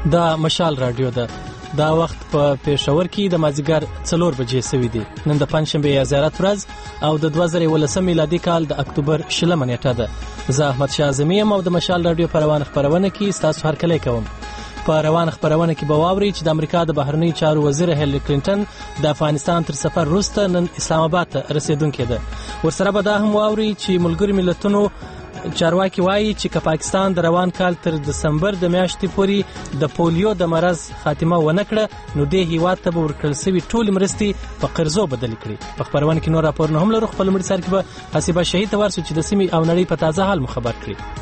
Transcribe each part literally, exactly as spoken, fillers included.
دا مشال رادیو ده. دا وخت په پېښور کې د مازیګر څلور بجې سوي دي. نن د پنځشنبې یا زیارت ورځ او د دوه زره یولسم میلادي کال د اکتوبر شلمه نیټه ده. زه احمد شاه اعظمي یم او د مشال رادیو په روان خپرونه کې ستاسو هرکلی کوم. په روان خپرونه کې به واورئ چې د امریکا د بهرنی چارو وزیر هیلری کلینټن د افغانستان تر سفر وروسته نن اسلام آباد ته رسیدونکې ده. ورسره به دا هم واورئ چې ملګري ملتونو چارواکي وایي چې که پاکستان د روان کال تر دسمبر د میاشتې پورې د پولیو د مرض خاتمه ونه کړه نو دې هیواد ته به ورکړل سوي ټولې مرستې په قرضو بدلې کړي. په خپرونه کې نور راپورونه هم لرو. خپل مړي سر کې به حسیبه شهید ته ورسو چې د سیمې او نړۍ په تازه حال مو خبر کړي.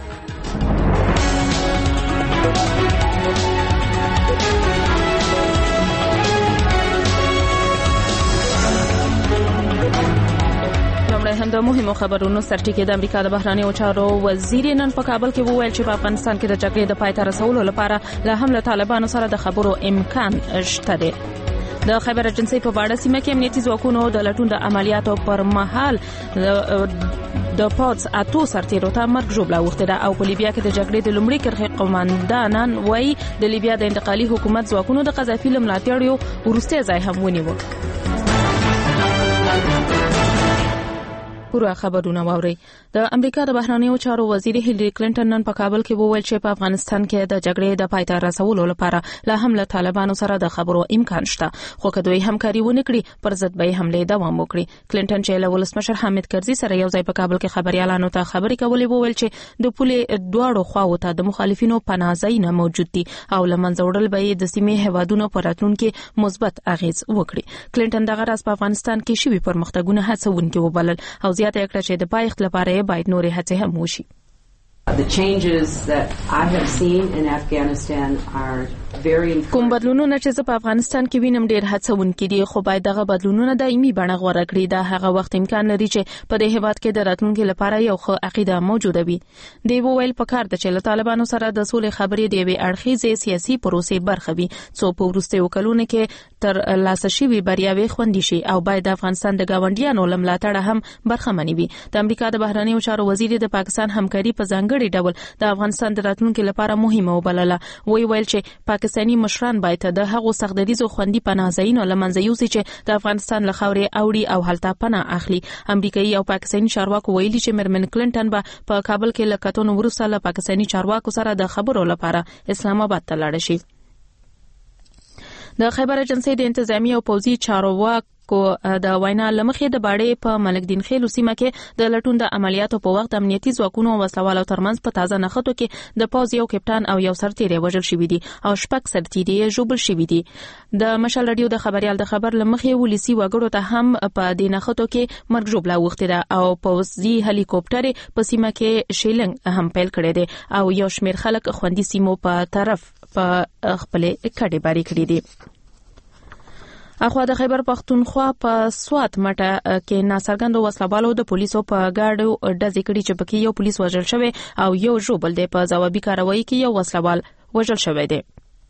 هم د مهمو خبرونو سرټکی د امریکا د بهرنیو چارو وزیر نن په کابل کې وویل چې په افغانستان کې د جګړې د پای ته رسولو لپاره له هم له طالبانو سره د خبرو امکان شته دی. د خیبر ایجنسی په باډه سیمه کې امنیتي ځواکونو د لټون د عملیاتو پر مهال د پوتس اتو سرتیرو ته مرګ ژوبله اوښتې ده او په لیبیا کې د جګړې د لومړي کرښې قوماندانان وایي د لیبیا د انتقالي حکومت ځواکونو د قذافي له ملاتړیو وروستی ځای هم ونیو. پوره خبرونه واوري. د امریکا د بهرنیو چارو وزیر هیلری کلینټن نن په کابل کې وویل چې په افغانستان کې د جګړې د پای ته رسولو لپاره له هم له طالبانو سره د خبرو امکان شته خو که دوی همکاري ونه کړي پر ضد به حمله دوام وکړي. کلینټن چې له ولسمشر حامد کرزي سره یو ځای په کابل کې خبريالانو ته خبرې کولې وویل چې د پولې دواړو خواو ته د مخالفینو پناهځایونه موجود دي او لمنځه وړل به د سیمې هوادونو پر راتلونکي مثبت اغیز وکړي. کلینټن دغه راز په افغانستان کې شوي پرمختګونه هڅونکي وبلل او زیاته کړه چې د پایښت لپاره باید نورې هڅې هم وشي. The changes that I have seen in Afghanistan are very important. کوم بدلونونه چې په افغانستان کې وینم ډېر هڅونکي دي خو باید دغه بدلونونه دایمي بڼه غوره کړي. دا هغه وخت امکان لري چې په دې هیواد کې د راتلونکي لپاره یو ښه عقیده موجوده وي. دی وویل پکار ده چې له طالبانو سره د سولې خبرې د یوې اړخیزې سیاسي پروسې برخه وي څو په وروستیو کلونو کې تر لاسه شوي بریاوې خوندي شي او باید د افغانستان د ګاونډیانو له ملاتړه هم برخمنې وي. د امریکا د بهرنیو چارو وزیر د پاکستان همکاري په ځانګړي ډول د افغانستان د راتلونکي لپاره مهمه وبلله. وی ویل چې پاکستاني مشران باید د هغو سختدریزو خوندي پناهځایونو له منځه یوسي چې د افغانستان له خاورې اوړي او هلته پناه اخلي. امریکایي او پاکستاني چارواکو ویلي چې میرمن کلینټن به په کابل کې له کتونو وروسته له پاکستاني چارواکو سره د خبرو لپاره اسلام آباد ته لاړ شي. د خیبر ایجنسی د انتظامی او پوځي چارواکو د وینا لمخې د باډې په ملک دین خیلو سیمه کې د لټون د عملیاتو په وخت امنیتي ځواکونو او وسلوالو ترمنځ په تازه نښتو کې د پوځ یو کپټان او یو سرتیری وژل شوی دي او شپږ سرتیري ژوبل شوی دي. د مشال رادیو د خبريال د خبر لمخې ولسی وګړو ته هم په دې نښتو کې مرګ ژوبله اوښتې ده او پوځي هلیکوپټر په سیمه کې شیلنګ هم پیل کړی دی او یو شمیر خلک خوندي سیمو په طرف په خپل کډې باری کړې دي. اخوا د خیبر پختونخوا په سوات مټه کې ناڅرګندو وسلوالو د پولیسو په گاډو ډزې کړې چې پکې یو پولیس وژل شوی او یو ژوبل دی. په ځوابي کاروایی کې یو وسلوال وژل شوی دی.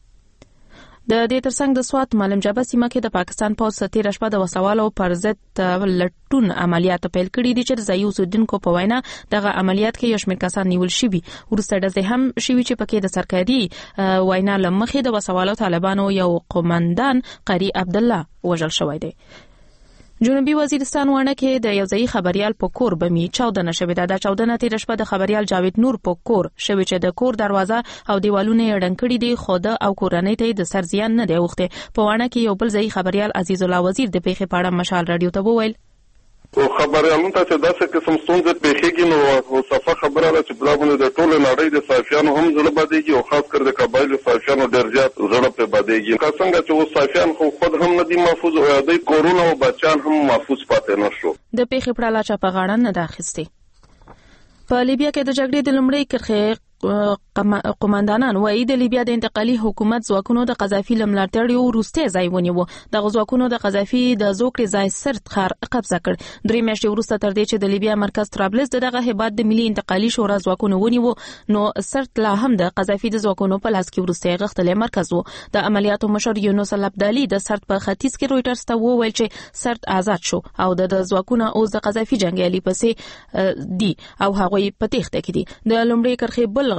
د دې ترڅنګ د سوات معلم جبه سیمه کې د پاکستان پوځ ستیر شپه د وسوالو پر ضد لټون عملیات پیل کړي دي چې ځایي اوسیدونکو په وینا دغه عملیات کې یو شمېر کسان نیول شوي. وروسته ډزې هم شوي چې پکې د سرکاري وینا لمخې د وسوالو طالبانو یو قومندان قاری عبدالله وژل شوی دی. جنوبي وزیرستان ونه کې د یو ځای خبريال په کور بمی چاودنه شوې ده. د چاودنه تیر شپه د خبريال جاوید نور په کور شوې چې د کور دروازه او دیوالونه یې ډنګ کړي دي خو د او کورنۍ ته د سر زیان نه دی اوښته. په ونه کې یو بل ځای خبريال عزیز الله وزیر د پیښې په اړه مشال رادیو ته وویل او خبريالونو ته چې داسې قسم ستونزې پیښیږي نو صفه خبره ده چې بلابونه د ټولو نړۍ د صافیانو هم زړه بدېږي او خاص کر د قبایلو صافیانو ډېر زیات زړه پرې بدېږي. که څنګه چې اوس صافیان خو خود هم نه دي محفوظ او دوی کورونه او بچیان هم محفوظ پاتې نه شو. د پیښې په اړه چا په غاړه نه ده اخیستې. په لیبیا کې د جګړې د لومړۍ کرښې قوماندانان وایي د لیبیا د انتقالي حکومت ځواکونو د قذافي له ملاتړیو وروستی ځای ونیو. دغه ځواکونو د قذافي د زوکړې ځای سرت ښار قبضه کړ. درې میاشتې وروسته تر دې چې د لیبیا مرکز طرابلس دغه هیواد د ملي انتقالي شورا ځواکونو ونیو نو سرت لا هم د قذافي د ځواکونو په لاس کې وروستی غښتلی مرکز و. د عملیاتو مشر یونس الابدالي د سرت په ختیځ کې رويټرز ته وویل چې سرت آزاد شو او د ځواکونو اوس د قذافي جنگیالي پسې دي او هغوی په تېښته کې دي. د لومړۍ کرښې بل قوم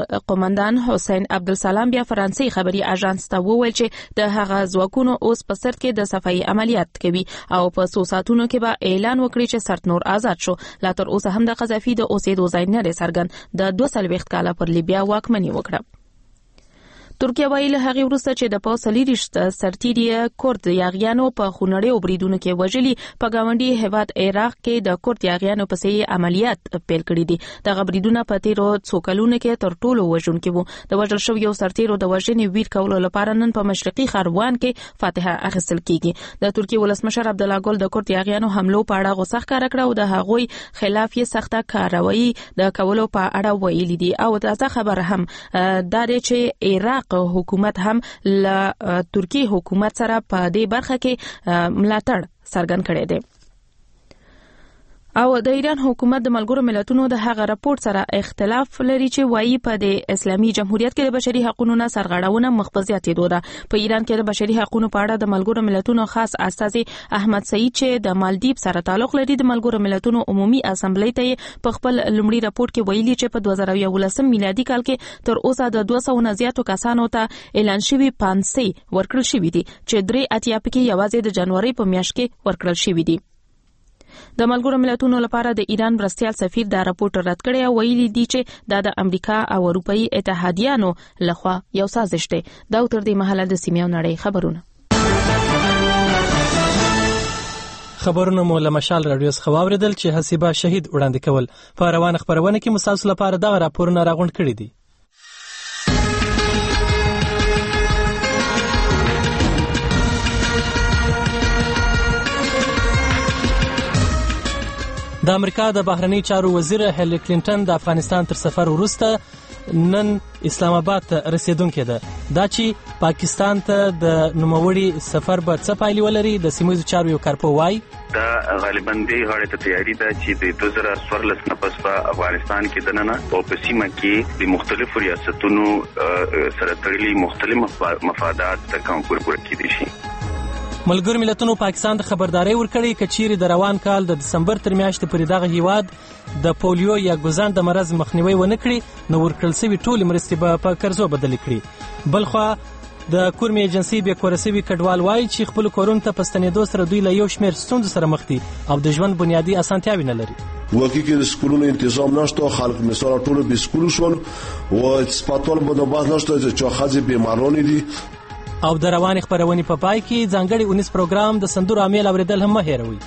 قومندان حسین عبدالسلام بیا فرانسوي خبري اژانس ته وویل چې د هغه ځواکونو اوس په سرت کې د صفایي عملیات کوي او په څو ساعتونو کې به اعلان وکړي چې سرت نور آزاد شو. لا تر اوسه هم د قذافي د اوسېدو ځای نه دی څرګند. د دوه څلوېښت کاله پر لیبیا واکمني وکړه. ترکیه ویل هغه ورسته چې د پوسلیریشت سرتیری کورد یاغیانو په خونړیو بریدونو کې وژلي په گاونډي هیواد عراق کې د کورد یاغیانو په سي عملیات پیل کړی دي. د غبریدونو په تیرو څو کلونو کې تر ټولو وژونکي وو. د وژل شو یو سرتیرو د وژنې ویر کولو لپاره نن په مشرقي خروان کې فاتحه اخیستل کیږي. د ترکیه ولسمشر عبد الله ګل د کورد یاغیانو حملو په اړه غوسه ښکاره کړه او د هغوی خلاف یې سخته کاروایی د کولو په اړه ویلي دي. او تازه خبر هم دا دی چې عراق حکومت هم له ترکیه حکومت سره په دې برخه کې ملاتړ څرګند کړی دی. او د ایران حکومت د ملګرو ملتونو د هغه راپور سره اختلاف لري چې وایي په د اسلامي جمهوریت کې د بشري حقوقو نه سرغړونه مخبزيات ده. په ایران کې د بشري حقوقو په اړه د ملګرو ملتونو خاص استازي احمد سعید چې د مالدیپ سره تعلق لري د ملګرو ملتونو عمومي اسمبلی ته په خپل لومړي راپور کې ویلي چې په دوه زره یولسم میلادي کال کې تر اوسه د دوه سوه نه زیاتو کسانو ته اعلان شوی پانسي ورکړل شوی دي چې درې اتیا پکې یوازې د جنوري په میاشت کې ورکړل شوی دي. د ملګرو ملتونو لپاره د ایران مرستیال سفیر دا راپور رد کړی او ویلي دی چې دا د امریکا او اروپאי اتحادیانو لخوا یو سازش دی. دا تر دې مهاله د سیمې نړۍ خبرونه خبرونه مو له مشال رادیو څخه واوریدل چې حسیبه شهید وړاندې کول. په روان خبرونه کې مسلسل لپاره دا راپورونه راغونډ کړي دي. د امریکا د بهرنی چارو وزیر هیلری کلینټن د افغانستان تر سفر وروسته نن اسلام آباد ته رسیدونکې ده. دا چې پاکستان ته د نوموړي سفر به څه پایلې ولري د سیمه‌ییزو چارو یو کارپو وایي دا غالباً دی غاړې ته تیاری ده چې د دوه زره څوارلس نه پس په افغانستان کې دننه او په سیمه کې د مختلفو ریاستونو سره تړلي مختلف مفادات د کوم پوره کېدي شي. ملګرو ملتونو پاکستان ته خبرداري ورکړې چې چیرې د روان کال د دسمبر تر میاشتې پورې دغه هیواد د پولیو یا ګوزان د مرض مخنیوي ونه کړي نو ورکړل شوی ټول مرستې به په قرضو بدل کړي. بلخوا د کورمي ایجنسی به کورسوي کډوال وایي چې خپل کورون ته پستنېدو سره دوی له یو شمېر ستونزو سره مخ دي او د ژوند بنیادی اسانتیاوې نه لري. وکی که سکولونه انتظام نشته خلق مثلا ټول به سکول شول او سپاتول به باز نشته چې خځې بیمارونه دي. او د روان خبرونې په پای کې ځانګړي اونیس پروګرام د سندور عامل اوریدل هم هېروي.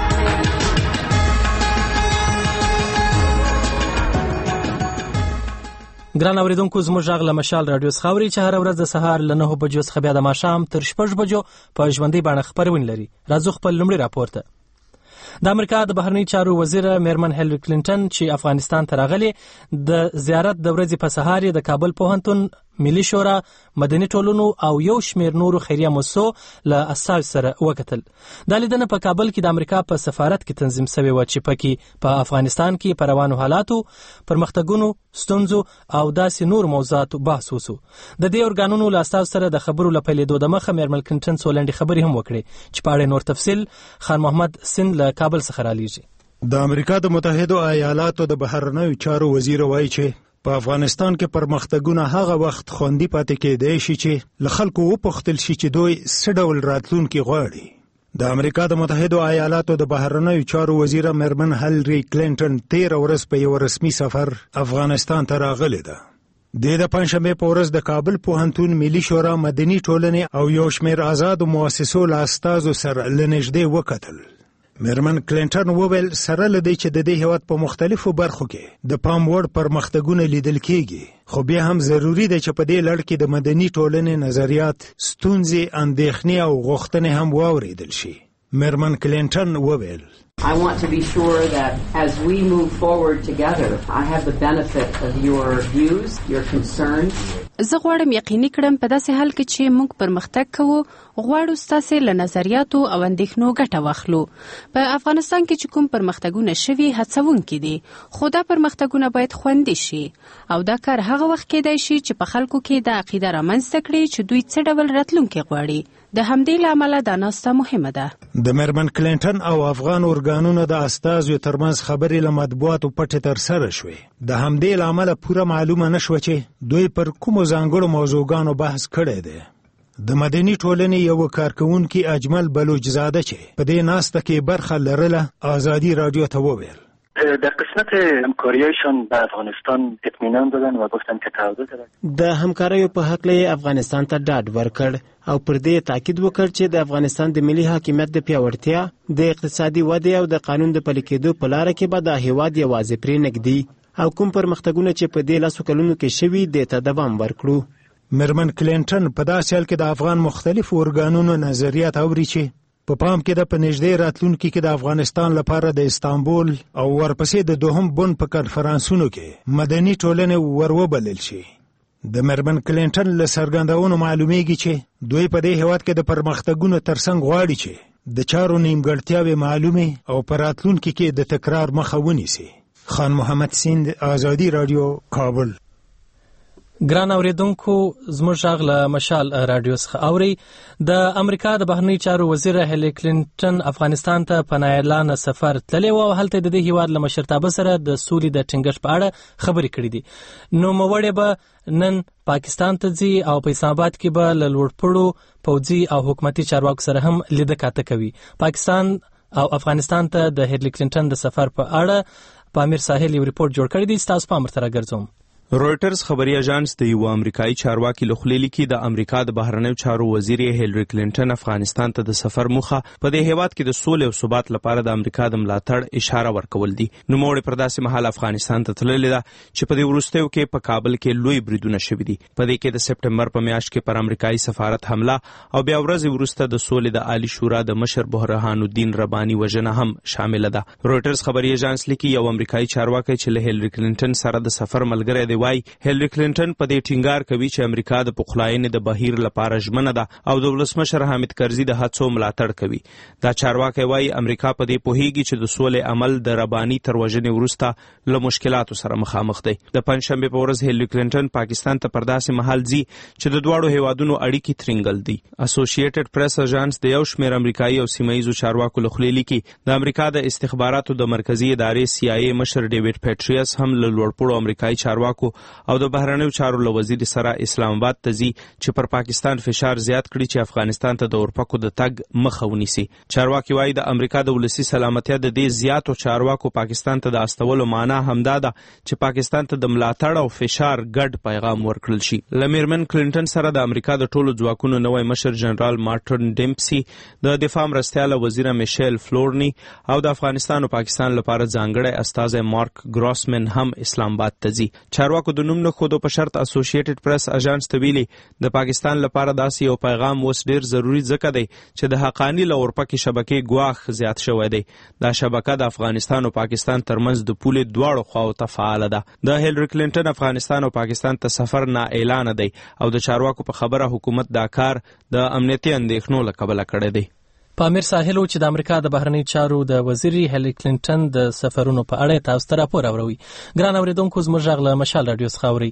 ګران اوریدونکو زموږ غږ له مشال رادیو څخه اوري چې هر ورځ د سهار له نهو بجو څخه بیا د ماښام تر شپږ بجو په ژوندۍ بڼه خبرونه لري. راځو خپل لومړی راپور ته. د امریکا د بهرنی چارو وزیر میرمن هیلری کلینټن چې افغانستان ته راغلي د زیارت د ورځې په سهار د کابل پوهنتون ملي شورا مدني ټولنو او یو شمېر نورو خیریه مؤسسو له استازو سره وکتل. دا لیدنه په کابل کې د امریکا په سفارت کې تنظیم شوې و چې پکې په افغانستان کې پر روانو حالاتو پرمختګونو ستونزو او داسې نور موضوعاتو بحث وشو. د دې ارګانونو له استازو سره د خبرو لپاره د مخه میرمن کلینټن سولنډي خبرې هم وکړي چې په اړه نور تفصیل خان محمد سند له کابل څخه رالیږي. د امریکا د متحده ایالاتو د بهرنیو چارو وزیر وایي چې په افغانستان کې پرمختګونه هغه وخت خوندي پاتې کېدای شي چې له خلکو وپوښتل شي چې دوی څه ډول راتلونکي غواړي. د امریکا د متحده ایالاتو د بهرنیو چارو وزیر میرمن هیلری کلینټن تیر ورځ په یو رسمي سفر افغانستان ته راغلې ده. د پنځشنبه په ورځ د کابل پوهنتون ملي شورا مدني ټولنې او یو شمېر آزادو مؤسسو له استازو سره لنږدې وکتل. میرمن کلینټن وویل سره لدی چې د دې هیواد په مختلفو برخو کې د پام وړ پرمختګونه لیدل کېږي خو بیا هم ضروری دی چې په دې لړ کې د مدني ټولنې نظریات ستونزې اندېښنې او غوښتنې هم واوریدل شي. میرمن کلینټن وویل I want to be sure that as we move forward together, I have the benefit of your views, your concerns. زه غواړم یقیني کړم په داسې حال کې چې موږ پرمختګ کوو غواړو ستاسو له نظریاتو او اندېښنو ګټه واخلو. په افغانستان کې چې کوم پرمختګونه شوي هڅونکي دي خو دا پرمختګونه باید خوندي شي او دا کار هغه وخت کېدای شي چې په خلکو کې دا عقیده رامنځته کړي چې دوی څه ډول راتلونکي غواړي. د همدې لامل د ناسته مهمه ده. د میرمن کلینټن او افغان اورګانونو د استازو ترمنځ خبرې له مطبوعاتو پټې تر سره شوې. د همدې لامل پوره معلومه نشوه چې دوی پر کومو ځانګړو موضوعګانو بحث کړی دی. د مدني ټولنې یو کارکونکي اجمل بلوچزاده چې په دې ناسته کې برخه لرله آزادي رادیو ته وویل در قسمت همکاریشان به افغانستان اطمینان دادن و گفتن که تعهد دارن. د همکاریو په حق له افغانستان ته ډاډ ورکړ او پر دې تاکید وکړ چې د افغانستان د ملي حاکمیت د پیاوړتیا، د اقتصادي ودې او د قانون د پلي کېدو په لاره کې به د هیواد یوازې پرې نږدي او کوم پرمختګونه چې په دې لسو کلونو کې شوي دې ته دوام ورکړو. میرمن کلینټن په داسې حال کې د افغان مختلفو اورګانونو نظریات اوري چې په پام کې د پنځدې راتلونکي کې د افغانستان لپاره د استانبول او ورپسې د دوهم بن په کنفرانسونو کې مدني ټولنې وروبلل شي. د میرمن کلینټن له څرګندونو معلومیږي چې دوی په دې هیواد کې د پرمختګونو ترڅنګ غواړي چې د چارو نیمګړتیاوې معلومې او په راتلونکي کې د تکرار مخه ونیسي. خان محمد سیند، آزادي رادیو، کابل. ګران اوریدونکو، زموږ غږ له مشال رادیو څخه اوري. د امریکا د بهرنی چارو وزیر هیلي کلینټن افغانستان ته په نااعلانه سفر تللی و او هلته د دې هیواد له مشرتابه سره د سولې د ټینګښت په اړه خبرې کړې دي. نو موړې به نن پاکستان ته ځي او په اسلام آباد کې به له لوړپوړو پوځي او حکومتي چارواکو سره هم لیده کاته کوي. پاکستان او افغانستان ته د هیلي کلینټن د سفر په اړه پامیر ساحل یو ریپورت جوړ کړی دی. تاسو پام ورته راګرځوم. رویټرز خبري اژانس د یو امریکایي چارواکي لخوا لیکي د امریکا د بهرنیو چارو وزیر هیلری کلینټن افغانستان ته د سفر موخه په دې هیواد کې د سولې او ثبات لپاره د امریکا د ملاتړ اشاره ورکول دي. نو موږ پر داسې مهال افغانستان ته تللی ده چې په دې وروستیو کې په کابل کې لوی بریدونه شوي دي. په دې کې د سپټمبر په میاشت کې پر امریکایي سفارت حمله او بیا ورځ وروسته د سولې د عالی شورا د مشر برهان الدین رباني وژنه هم شامل ده. رویټرز خبري اژانس لیکي یو امریکایي چارواکي چې له هیلری کلینټن سره د سفر ملګری دی وایي هیلری کلینټن په دې ټینګار کوي چې امریکا د پخلاینې د بهیر لپاره ژمنه ده او د ولسمشر حامد کرزي د هڅو ملاتړ کوي. دا چارواکي وایي امریکا په دې پوهیږي چې د سولې عمل د رباني تر وژنې وروسته له مشکلاتو سره مخامخ دی. د پنځشنبه په ورځ هیلری کلینټن پاکستان ته پر داسې مهال ځي چې د دواړو هیوادونو اړیکې ترنګل دي. اسوسییټډ پریس اژانس د یو شمېر امریکایي او سیمهییزو چارواکو لخوا لیکي د امریکا د استخباراتو د مرکزی ادارې سی آی ای مشر ډیوډ پیټریاس هم له لوړپوړو امریکایي چارواکو او د بهرنیو چارو له وزیر سره اسلام آباد ته ځي چې پر پاکستان فشار زیات کړي چې افغانستان ته د اورپکو د تګ مخه ونیسي. چارواکي وایي د امریکا د ولسی سلامتیا د دې زیاتو چارواکو پاکستان ته د استولو معنا همدا ده چې پاکستان ته د ملاتړ او فشار ګډ پیغام ورکړل شي. له میرمن کلینټن سره د امریکا د ټولو ځواکونو نوی مشر جنرال مارټن ډیمپسي، د دفاع مرستیاله وزیر میشل فلورني او د افغانستان او پاکستان لپاره ځانګړی استازی مارک ګراسمن هم اسلام آباد ته ځي. چارواکو د نوم نه خودو په شرط اسوسییټډ پریس اژانس ته ویلي د پاکستان لپاره داسې یو پیغام اوس ډیر ضروری ځکه دی چې د حقانی له اورپکې شبکې ګواښ زیات شوی دی. دا شبکه د افغانستان او پاکستان ترمنځ د پولې دواړو خواو ته فعاله ده. د هیلری کلینټن افغانستان او پاکستان ته سفر نا اعلان دی او د چارواکو په خبره حکومت دا کار د امنیتي اندېښنو له کبله کړی دی. پامیر ساحل چې د امریکا د بهرنی چارو د وزیر هیلری کلینټن د سفرونو په اړه تاسو ته راپور اوروي. ګران اوریدونکو، زموږ غږ له مشال رادیو څخه اوري.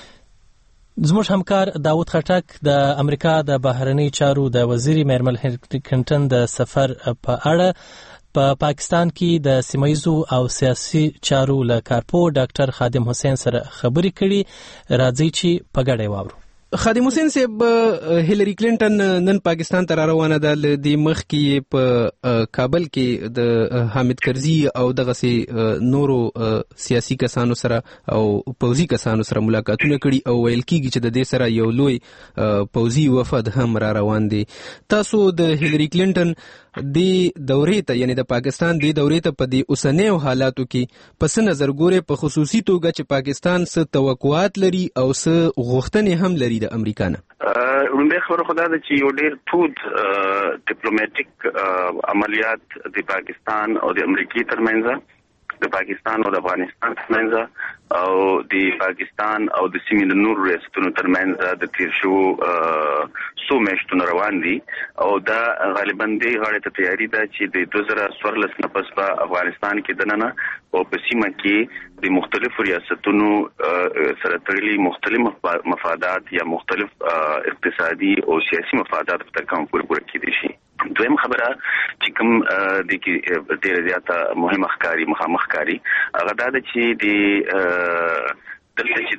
زموږ همکار داوود خټک د امریکا د بهرنی چارو د وزیر میرمن هیلری کلینټن د سفر په اړه په پا پاکستان کې د سیمایزو او سیاسي چارو له کارپو ډاکټر خادم حسین سره خبرې کړي. راځي چې په ګډه واورو. خادم حسین صاحب، هیلری کلینټن نن پاکستان ته روانه ده. ل دې مخ کې په کابل کې د حامد کرزي او دغه سي نورو سیاسي کسانو سره او پوځي کسانو سره ملاقاتونه کړي او ویل کیږي چې د دې سره یو لوی پوځي وفد هم را روان دي. تاسو د هیلری کلینټن د دورې ته یعنی د پاکستان د دورې ته په دې اوسنیو حالاتو کې پس نظر ګوره په خصوصي توګه چې پاکستان څه توقعات لري او څه غوښتنې هم لري د امریکا نه؟ لومړی خبره خو دا ده چې یو ډېر تود ډیپلوماټیک عملیات د پاکستان او د امریکې ترمنځ د پاکستان او د افغانستان ترمنځ او د پاکستان او د سیمې د نور ریاستونو ترمنځ د تیر شو سو میاشتونو روان دي او دا غالبا د غاړې ته تیاری ده چې د دوه زره څوارلس نه پس په افغانستان کې دننه او په سیمه کې د مختلفو ریاستونو سره تړلي مختلف مفادات یا مختلف اقتصادي او سیاسي مفادات په تکامل پورې پوره کېدي شي. دویم خبره چې کوم د کې ډېر زیاته مهمه ښکاري مخامخ ښکاري هغه دا ده چې د دلته چې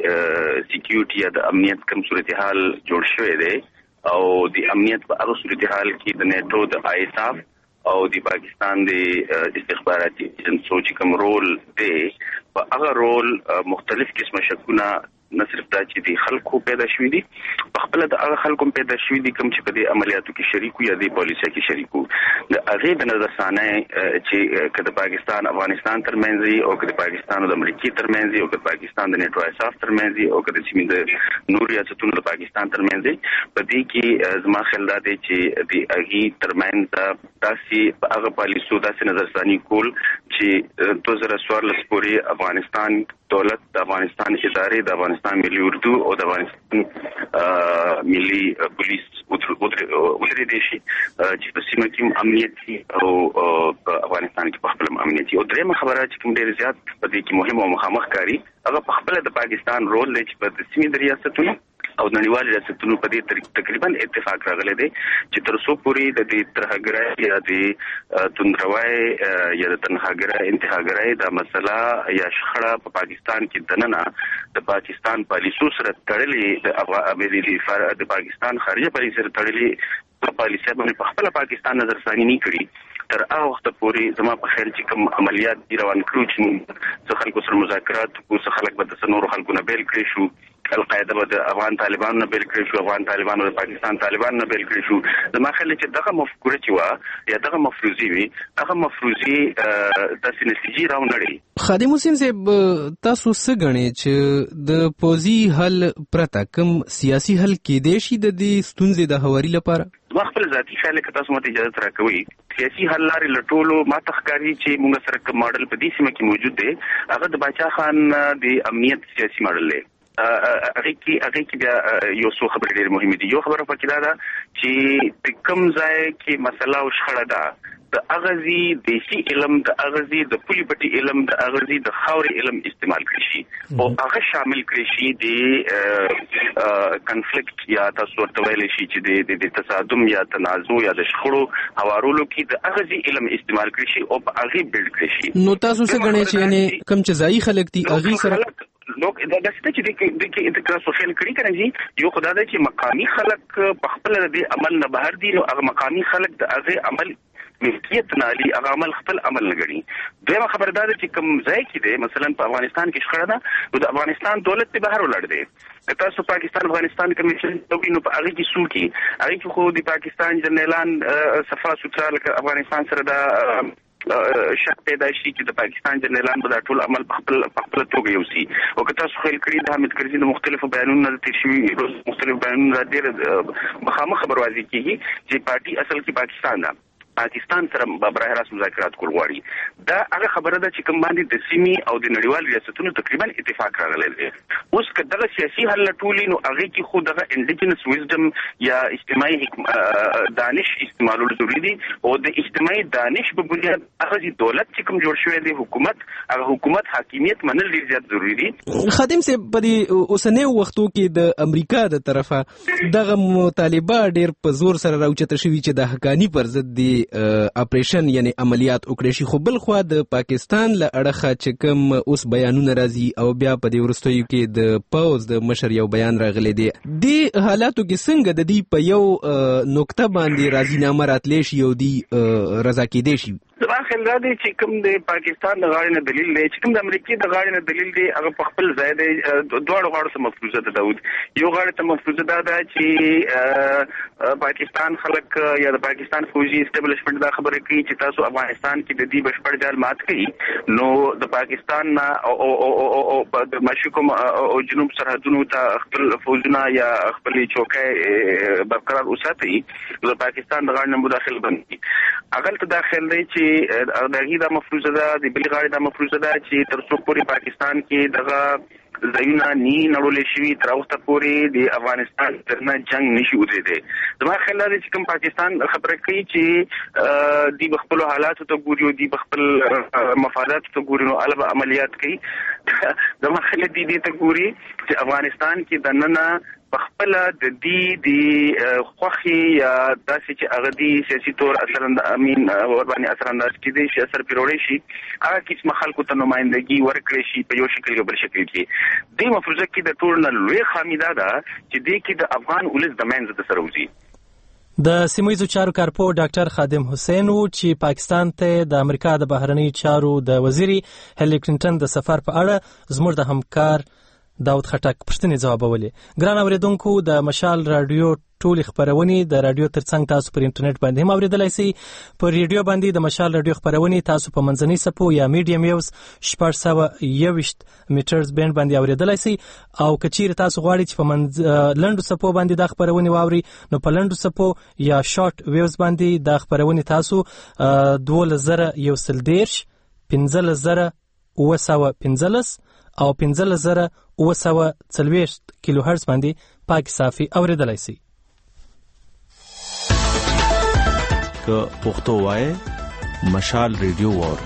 د سکیورټي یا د امنیت کوم صورتحال جوړ شوی دی او د امنیت په هغه صورتحال کې د نیټو د آیساف او د پاکستان د استخباراتي ایجنسیو چې کوم رول دی په هغه رول مختلف قسمه شکونه نه صرف دا چې د خلکو پیدا شوي دي په خپل د هغه خلکو پیدا شوي دي کوم چې په دې عملیاتو کې شریکو یا د پالیسۍ کې شریکو د هغې د نظرثانه چې که د پاکستان افغانستان ترمنځ او که د پاکستان او د امریکې ترمنځ او که د پاکستان د نیټو ایساف ترمنځ او که د سیمې د نور ریاستونو د پاکستان ترمنځ په دې کې زما خیال دا دی چې د هغې ترمنځ داسې په هغه پالیسو داسې نظرثاني کول چې دوه زره څوارلس پورې افغانستان دولت د افغانستان ادارې د افغانستان ملي اردو او د افغانستان ملي پولیس ودرې دي شي چې په سیمه کې امنیتي او په افغانستان کې په خپل امنیتي او درېمه خبره چې کوم ډېر زیات په دې کې مهم او مخامخ کاری هغه په خپل د پاکستان رول دی چې په سیمې د ریاستونو او نړیوال ریاستونو په دې تقریبا اتفاق راغلی دی چې تر څو پورې د دې ترهګرۍ یا د توندروي یا د تنهاګرۍ انتهاګرۍ د مسله یا شخړه په پاکستان کې دننه د پاکستان پالیسو سره تړلې د د پاکستان خارجه پالیسي سره تړلې په پالیسي باندې په خپل پاکستان نظرثاني نه کړي تر هغه وخت پورې زما په خیال چې کوم عملیات دی روان کړو چې څه خلکو سره مذاکرات او څه خلک به د نورو خلکو نه بیل کړي شو القاعده به د افغان طالبان نه بیل کړي شو افغان طالبان او پاکستان طالبان نه بیل کړي شو زما خیال چې دغه مفکوره چې وا یا دغه مفروضي وي هغه مفروضي د سینسیجی راو نړۍ خادم حسین صاحب تاسو څه غنئ چې د پوزي حل پرته کوم سیاسي حل کېدای شي د دې ستونزې د هواري لپاره ما خپل ذاتي خیال کې تاسو ماته اجازه راکوي سیاسي حل لارې لټولو ما تخکاری چې موږ سره کوم ماډل په دې سیمه کې موجود دی هغه د باچا خان د امنیت سیاسي ماډل دی هغه کې هغه کې بیا یو څو خبرې ډېرې مهمې دي یو خبره پکې دا ده چې کوم ځای کې مسله او شخړه ده د اغزي دیسي علم د اغزي د پولي پټي علم د اغزي د خاوري علم استعمال کړی شي او هغه شامل کړی شي د کنفلیکټ یا تاسو ورته ویل شي چې د تصادم یا تنازع یا د شخړو هوارولو کې د اغزي علم استعمال کړی شي او په هغه بلډ کړی شي نو تاسو څه غنئ چې یعنی کوم چې ځای خلک دي هغه سره لوک دا د څه چې د کې انتقال سوشل کړي کنه جی یو خدای دې چې مقامی خلک په خپل د عمل نه بهر دي نو هغه مقامی خلک د هغه عمل ملکیت نه لري هغه عمل خپل عمل نه غړي دویمه خبردار چې کوم ځای کې دی مثلا په افغانستان کې شخړه ده نو د افغانستان دولت به بهر ولړ دی تاسو پاکستان افغانستان کمیشن ته نو په هغه کې سو کې هغه کې خو د پاکستان جنرالان صفا سوترا لکه افغانستان سره د شک پیدا شي چې د پاکستان جنرالان به دا ټول عمل په خپل په خپل توګه یوسي او که تاسو خیال کړئ د حامد کرزي د مختلفو بیانونو د تیر شوي مختلف بیانونو د ډېر مخامخ خبروازي کیږي چې پارټي اصل کې پاکستان ده پاکستان سره به براه راست مذاکرات کول غواړي دا هغه خبره ده چې کوم باندې د سیمې او د نړیوال ریاستونو تقریبا اتفاق راغلی دی اوس که دغه سیاسي حل ټولې نو هغه کې خو دغه انډیجنس ویزډم یا اجتماعي دانش استعمالول ضروري دي او د اجتماعي دانش په بنیاد هغه دولت چې کوم جوړ شوی دی حکومت هغه حکومت حاکمیت منل ډیر زیات ضروري دي خادم صاحب په دې اوسنیو وختو کې د امریکا د طرفه دغه مطالبه ډیر په زور سره راوچته شوی چې د حقانی پر ضد دی اپریشن یعنی عملیات وکړي شي خو بل خو د پاکستان له اړخه چې کوم اوس بیانونه راځي او بیا په دې ورستیو کې د پاوز د مشر یو بیان راغلی دی د حالاتو کې څنګه د دې په یو نقطه باندې راځینامه راتلی شي او دی رضا کېدی شي زما خیال دا دی چې کوم د پاکستان د غاړې نه دلیل دی چې کوم د امریکې د غاړې نه دلیل دی هغه په خپل ځای دی دواړو غاړو ته مفروضه ده داود یو غاړې ته مفروضه دا ده چې پاکستان خلک یا د پاکستان فوجي اسټابلیشمنټ دا خبره کوي چې تاسو افغانستان کې د دې بشپړ جال مات کړي نو د پاکستان نه او د مشرق او جنوب سرحدونو ته خپل فوجونه یا خپل چوکۍ برقرار وساتي د پاکستان د غاړې نه مداخله بندي هغه ته داخل دی چې دغه د مفروضه ده د بل غاړي د مفروضه ده چې تر څو پورې پاکستان کې دغه ځایونه ني نړولې شوي تر اوسه پورې د افغانستان ترنه جنگ نشي ودرېدی. زما خیال دی چې کوم پاکستان خبره کوي چې دی بخپل حالات ته ګوري او دی بخپل مفادات ته ګوري نو البته عملیات کوي. زما خیال دی دې ته ګوري چې افغانستان کې د نننه خپل د دې د خوخي یا داسې چې هغه دی سیاسي تور اثر امین ور باندې اثر انداز کړي شي اثر پیروړي شي هغه کیسه خلکو ته نمائندګي ورکړي شي په یو شکل یا بل شکل کې. د مفروضه کې د ټول نه لوی خامیدا ده چې د کې د افغان ولس د منځ د سروزي. د سیمایي چارو کارپو ډاکټر خادم حسین و چې پاکستان ته د امریکا د بهرنی چارو د وزیري هیلری کلینټن د سفر په اړه زموږ د همکار داود خټک پښتنې ځوابولې. ګران اوریدونکو د مشال رادیو ټولې خبرونې د رادیو ترڅنګ تاسو پر انټرنیټ باندې هم اوریدلای شئ. پر ریډیو باندې د مشال رادیو خبرونې تاسو په منځنۍ سپو یا میډیم ویوز شپږ سوه یوویشت میټرز بینډ باندې اوریدلای شئ او کچیر تاسو غواړئ چې په منځ لنډو سپو باندې د خبرونې واوري نو په لنډو سپو یا شارټ ویوز باندې د خبرونې تاسو دوه زره یو سل دیرش پنځه زره اوه سوه پنځلس او پنځه زره اوه سوه څلوېښت کیلو هرتز باندې پاک صافي اوریدلای شئ. که پښتو وای مشال ریډیو وور.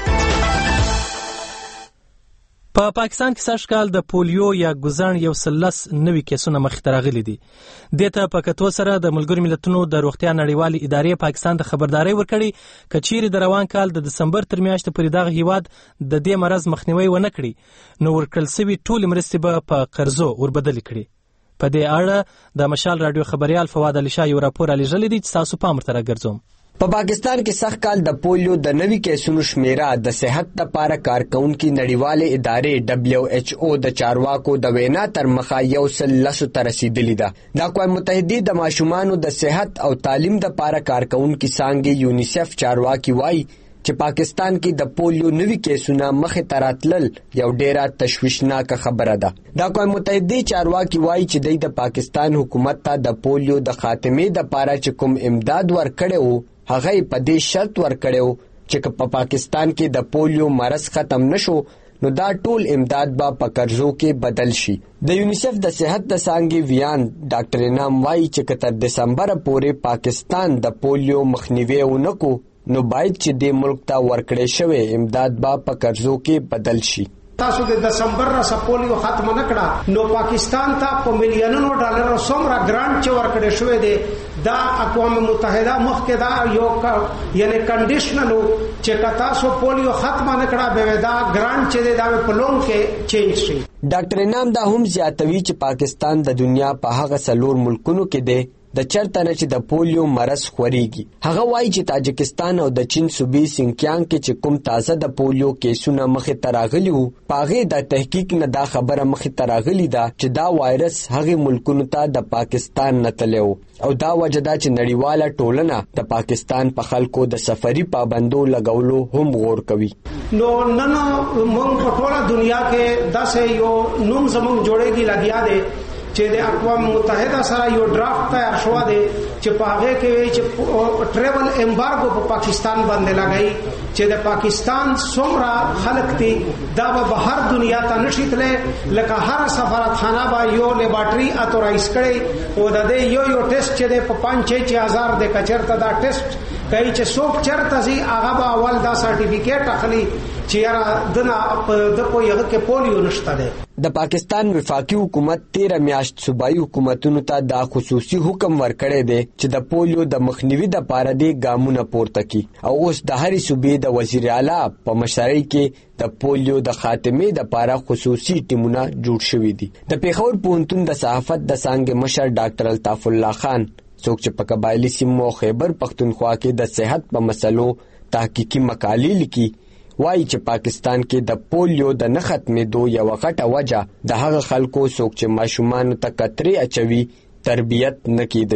په پا پاکستان کې سږ کال د پولیو یا ګوزن یو سلس نوي کیسونه مخ ته راغلي دي. دته په کتو سره د ملګرو ملتونو د روغتیا نړیوالې ادارې پاکستان ته خبرداري ورکړي کچیر د روان کال د دسمبر تر میاشتې پورې دغه هیواد د دې مرض مخنیوي ونه کړي نو ورکړل سوي ټول مرستې به په قرضو وربدل کړي. په دې اړه د مشال رادیو خبريال فواد علي شاه یو راپور لېږلی دی چې تاسو پام ورته راګرځوم. په پاکستان کې سخت کال د پولیو د نوي کیسونو شمیره د صحت لپاره کارکونکو نړیوالې ادارې دبليو ایچ او د چارواکو د وینا تر مخه یو سل لسو ته رسیدلې ده. د اقوام متحده د ماشومانو د صحت او تعلیم لپاره کارکونکو څانګې یونیسف چارواکي وایي چې پاکستان کې د پولیو نوي کیسونه مخې ته راتلل یو ډیره تشویشناک خبره ده. د اقوام متحده چارواکي وایي چې د پاکستان حکومت ته د پولیو د خاتمې لپاره چې کوم امداد ورکړي وو هغه په دې شرط ورکړیو چې په پاکستان کې د پولیو مرض ختم نشو نو دا ټول امداد به په قرضو کې بدل شي. د یونیسف د صحت د څانګې ویان ډاکټر انعام وایي چې تر دسمبر پورې پاکستان د پولیو مخنیوي ونکو نو باید چې د ملک ته ورکړې شوی امداد به په قرضو کې بدل شي. تاسو د دسمبر را سپولیو ختم نکړه نو پاکستان ته په میلیونونو ډالر څومره ګرانټ چې ورکړې شوې دي دا اقوام متحده مخکې دا یو یعنی کنډیشنل چې تاسو پولیو ختم نکړه به دا ګرانټ چې دا په لون کې چینج شي. ډاکټر انعام دا هم زیاتوي چې پاکستان د دنیا په هغه څلور ملکونو کې دی د چرته نه چې د پولیو مرض خوريږي. هغه وایي چې تاجکستان او د چین صوبې سینکیانګ کې چې کوم تازه د پولیو کیسونه مخې ته راغلي وو پاغه د تحقیق نه دا خبره مخې ته راغلي ده چې دا وایرس هغه ملکونو ته د پاکستان نه تلو او دا وجه ده چې نړیواله ټولنه د پاکستان په خلکو د سفري پابندو لګولو هم غور کوي. نو نن موږ په ټوله دنیا کې داسې یو نوم زموږ جوړېږي لګیا دی چې د اقوام متحده سره یو ډرافټ تیار شو دی چې په هغه کې چې ټریول امبارګو په پاکستان باندې لګای چې د پاکستان څومره خلک دي دا به بهر دنیا ته نشي تللی لکه هر سفارتخانه به یو لیبارټري اتورایز کړي او د دې یو یو ټیسټ چې د په پنځه چھ هزار د کچرته دا ټیسټ کوي چې څوک چرته سي هغه به اول دا سرټیفیکیټ اخلي چې یاره دنا د په یغه کې پولیو نشته ده. د پاکستان وفاقي حکومت تیره میاشت صوبایي حکومتونو ته دا خصوصي حکم ورکړی دی چې د پولیو د مخنیوي لپاره د ګامونه پورته کړي او اوس د هرې صوبې د وزیر اعلی په مشرۍ کې د پولیو د خاتمې لپاره خصوصي ټیمونه جوړ شوي دي. د پیښور پوهنتون د صحافت د څانګې مشر ډاکټر الطاف الله خان څوک چې په قبایلی سیمو خیبر پختونخوا کې د صحت په مسلو تحقیقي مقالې لیکي وایي چې پاکستان کې د پولیو د نه ختمېدو یو غټه وجه د هغه خلکو څوک چې ماشومان ته کترې اچوي تربیت نه کېدل دي.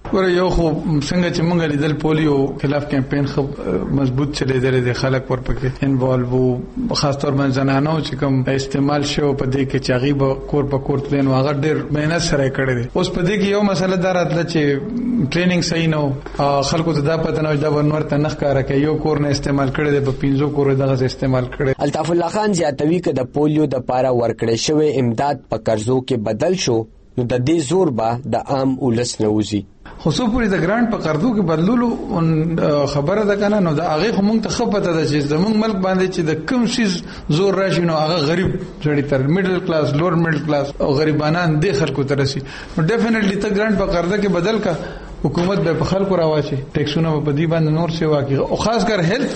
ور یو خو څنګه چې موږ لیدل پولیو خلاف کمپاین خو مضبوط چلیدل دي خلک ورپکې انوالو وو خاص تور من زنانو چې کوم استعمال شو په دې کې چې غیب کور په کور تلین واغ ډېر مهنت سره کړی دي. اوس په دې کې یو مسله دار اتل چې ټریننګ صحیح نو خلکو ته دا پته نه دا ورته نخ کار کوي یو کور نه استعمال کړی دی په پینځو کور دغه استعمال کړی. الطاف الله خان زیاتوي ک د پولیو د پاره ورکړې شوی امداد په قرضو کې بدل شو نو د دې زور به د عام ولس نه وځي. خصوصا پوری د ګرانټ په قرضو کې بدلولو خبره ده کنه نو د هغه موږ ته خپته ده چې زموږ ملک باندې چې د کم شیز زور راشي نو هغه غریب جوړی تر میډل کلاس لوور میډل کلاس او غریبانان د خلکو ترسي نو ډیفینټلی ته ګرانټ په قرضه کې بدل کا حکومت به په خلکو راوچي ټیکسونه په دې باندې نور سیوا کوي او خاص کر هیلث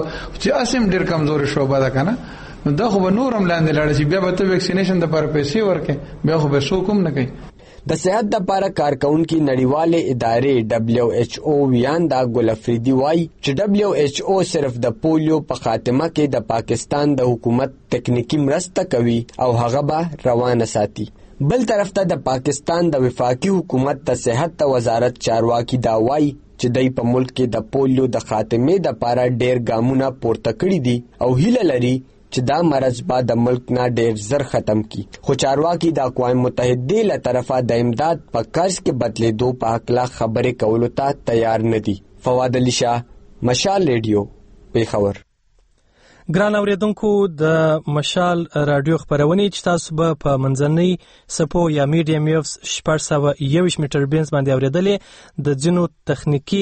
چې اسیم ډیر کمزور شوبه ده کنه نو دا خو به نورم لاندې لاړ شي بیا به ته ویکسینیشن د پر پیسې ورکې بیا خو به سو کوم نه کوي. د صحت د لپاره کارکونکو نړیواله ادارې دبليو ایچ او ویاندا ګل افریدي وای چې دبليو ایچ او صرف د پولیو په خاتمه کې د پاکستان د حکومت تکنیکی مرسته کوي او هغه به روانه ساتي. بل طرف ته د پاکستان د وفاقي حکومت د صحت وزارت چارواکي دا وای چې دای په ملک کې د پولیو د خاتمه د لپاره ډېر ګامونه پورته کړی دي او هیله لري چې دا مرض به د ملک نه ډېر زر ختم کی. خو چارواکي د اقوام متحده له طرفه د امداد په قرض کې بدلېدو په حق خبرې کولو ته تیار نه دي. فواد علي شاه، مشال ریډیو، پیښور. ګران اوریدونکو د مشال رادیو خبرونه چې تاسو به په منځنۍ سپو یا میډیم ویوز شپږ سوه یوویشت میټر بینز باندې اوریدلې د ځینو تخنیکی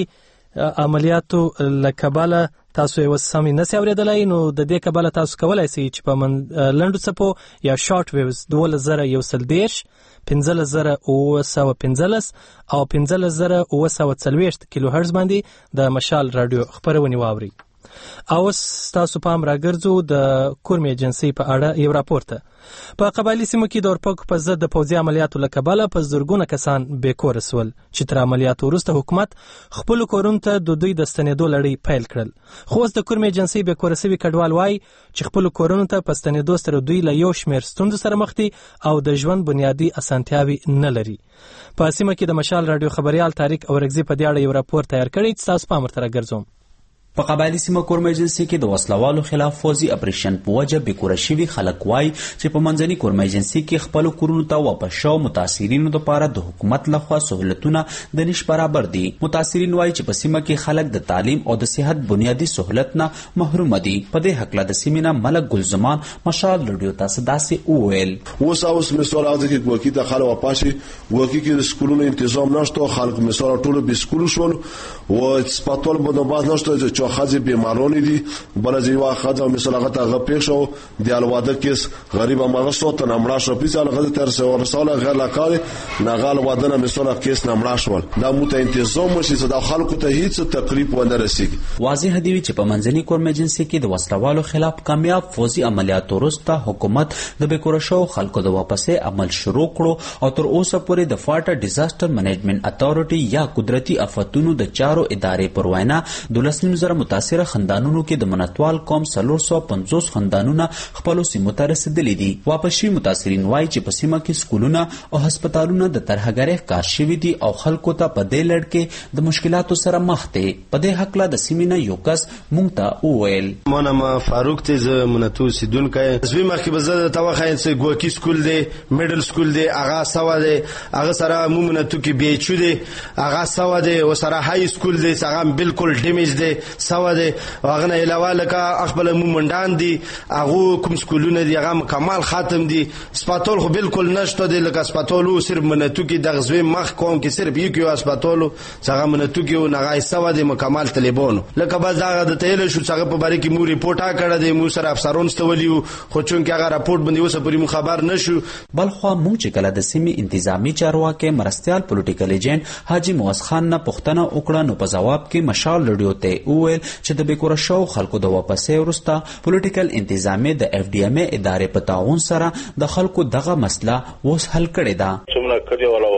عملیاتو لکباله تاسو یې وسامي نسی اوریدلای نو د دې کباله تاسو کولای شئ چې په من لنډو سپو یا شارټ ویوز دوه زره یو سل دیرش پنځه زره اوه سوه پنځلس او پنځه زره اوه سوه څلوېښت کیلو هرتز باندې د مشال رادیو خبرونه واوري. او تاسو پام راګرځو د کورمې ایجنسی په اړه یو راپورته. په قبایلی سیمو کې د اورپکو په ضد د پوځي عملیاتو له کبله په زرګونه کسان بېکوره سول چې تر عملیاتو وروسته حکومت خپلو کورونو ته د دوی د ستنېدو لړۍ پیل کړل. خو اوس د کورمې ایجنسۍ بېکوره سوي کډوال وایي چې خپلو کورونو ته په ستنېدو سره دوی له یو شمېر ستونزو سره مخ دي او د ژوند بنیادي اسانتیاوې نه لري. په سیمه کې د مشال رادیو خبریال طارق اورګزي په دې اړه یو راپور تیار کړی چې تاسو پام ورته راګرځوم. په قبایلی سیمه کورمه ایجنسی کې د وسلوالو خلاف فوزي اپریشن په وجه بېکوره شوي خلک وایي چې په منځني کورمه ایجنسی کې خپل کورونو ته واپس شو متاثرینو لپاره د حکومت لخوا سہولتونه د نش برابر دي. متاثرین وایي چې په سیمه کې خلک د تعلیم او د صحت بنیادی سہولت نه محروم دي. په دې حق له د سیمینه ملک ګلزمان مشال رادیو تاسو داسې وویل اوس اوس مثال راځي چې وکی ته خلک واپس وکی کې د سکولونو تنظیم نشته خلک مثال ټول به سکول شول او سپاتول بندوبست نشته خځې بیمارونې دي بل ځای خځه مثال هغه ته غپې شو د الواده کیس غریب امغه صوت نمړه شو په ځل غځه تر څو رساله غیر لکار نغال ودنه مثال کیس نمړه شو دا مو ته تنظیم مشي صدا خلکو ته هیڅ تقریب ونه رسیږي. واضح دی چې په منځني کورمه ایجنسی کې د وسلوالو خلاف کامیاب فوزي عملیات وروسته حکومت د بېکوره شو خلکو د واپسې عمل شروع کړو او تر اوسه پورې د فاټا ډیزاستر منیجمنت اتھارټي یا قدرتي آفتونو د چارو ادارې پر وینا دولسنیم زره متاثره خاندانونو کې د منتوال قوم څلور سوه پنځوس خاندانونه خپلو سیمو ته رسېدلي دي. واپس شوي متاثرین وایي چې په سیمه کې سکولونه او هسپتالونه د ترهګرۍ ښکار شوي دي او خلکو ته په دې لړ کې د مشکلاتو سره مخ دي. په دې هکله د سیمې نه یو کس موږ ته وویل ما نام فاروق دی زه منتو اوسېدونکی زوی مخکې به زه درته وښایم چې ګوکي سکول دی میډل سکول دی هغه سوه دی هغه سره مو منتو کې بی ایچ او دی هغه سوه دی ورسره های سکول دی هغه بالکل ډیمیج دی سوه دی هغه نه علاوه لکه خپل مومندان دي هغه کوم سکولونه دي هغه مکمل ختم دي سپاتول خو بالکل نشته دي لکه سپاتولو صرف منتو کې د غزوی مخ کوم کې صرف یو کې سپاتولو څنګه منتو کې نه غای سوه دي مکمل طالبانو لکه بس دا د تیل شو څنګه په باره کې مو ریپورټا کړه دي مو سره افسرون ستولیو خو چون کې هغه راپورټ باندې اوسه پوری مو خبر نشو. بلخو مو چې کله د سیمې انتظامی چارواکي مرستيال پولیټیکل ایجنټ حاجی موس خان نه پښتنه وکړه نو په جواب کې مشال رادیو ته وویل چې د بېکوره شو خلکو د واپسې وروسته پولیټیکل انتظامی د اف ډي ام ای ادارې په تعاون سره د خلکو دغه مسله اوس حل کړې ده. څومره کډي ولا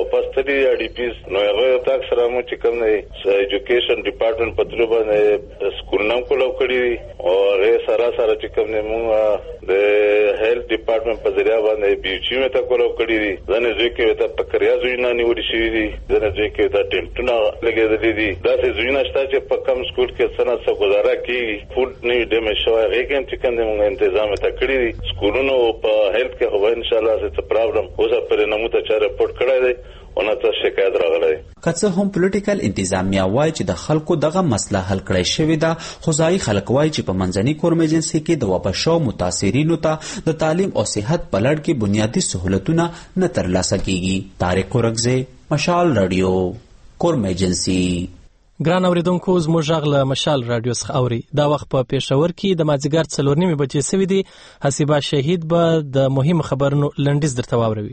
واپس تللی ډي پی نو هغه تاک سره مو چې کوم نه ایجوکیشن ډپارټمنټ په تر باندې سکول نام کولاو کړی او هغه سره سره چې کوم نه مو د هیلث ډپارټمنټ په ذریعہ باندې بي چی مې تا کولاو کړی ځنه ځکه ته پکریا زوینا نیول شي دي ځنه ځکه ته ټینټونه لګېدلې دي دا څه زوینا شته چې په کم سکول کې سره څه گزاره کوي فوډ نه دې مې شوی هغه کې چې کوم موږ تنظیم ته کړی سکولونو په هیلث کې خو ان شاء الله څه پرابلم اوسه پر نمو ته چا رپورټ کړی دی ونه ته شکایت راغلی که څه هم پولیټیکل انتظامیه وایي چې د خلکو دغه مسله حل کړی شوې ده خو ځایي خلک وایي چې په منځني کورم ایجنسي کې د واپس شوو متاثرینو ته د تعلیم او صحت په لړ کې بنیادي سهولتونه نه ترلاسه کیږي. طارق اورکزی، مشال رادیو، کورم ایجنسي. ګران اوریدونکو زموږ غږ له مشال رادیو څخه اوري. دا وخت په پېښور کې د مازدیګر څلور نیمې بجې سوي دي. حسیبه شهید به د مهم خبرونو لنډیز درته واوروي.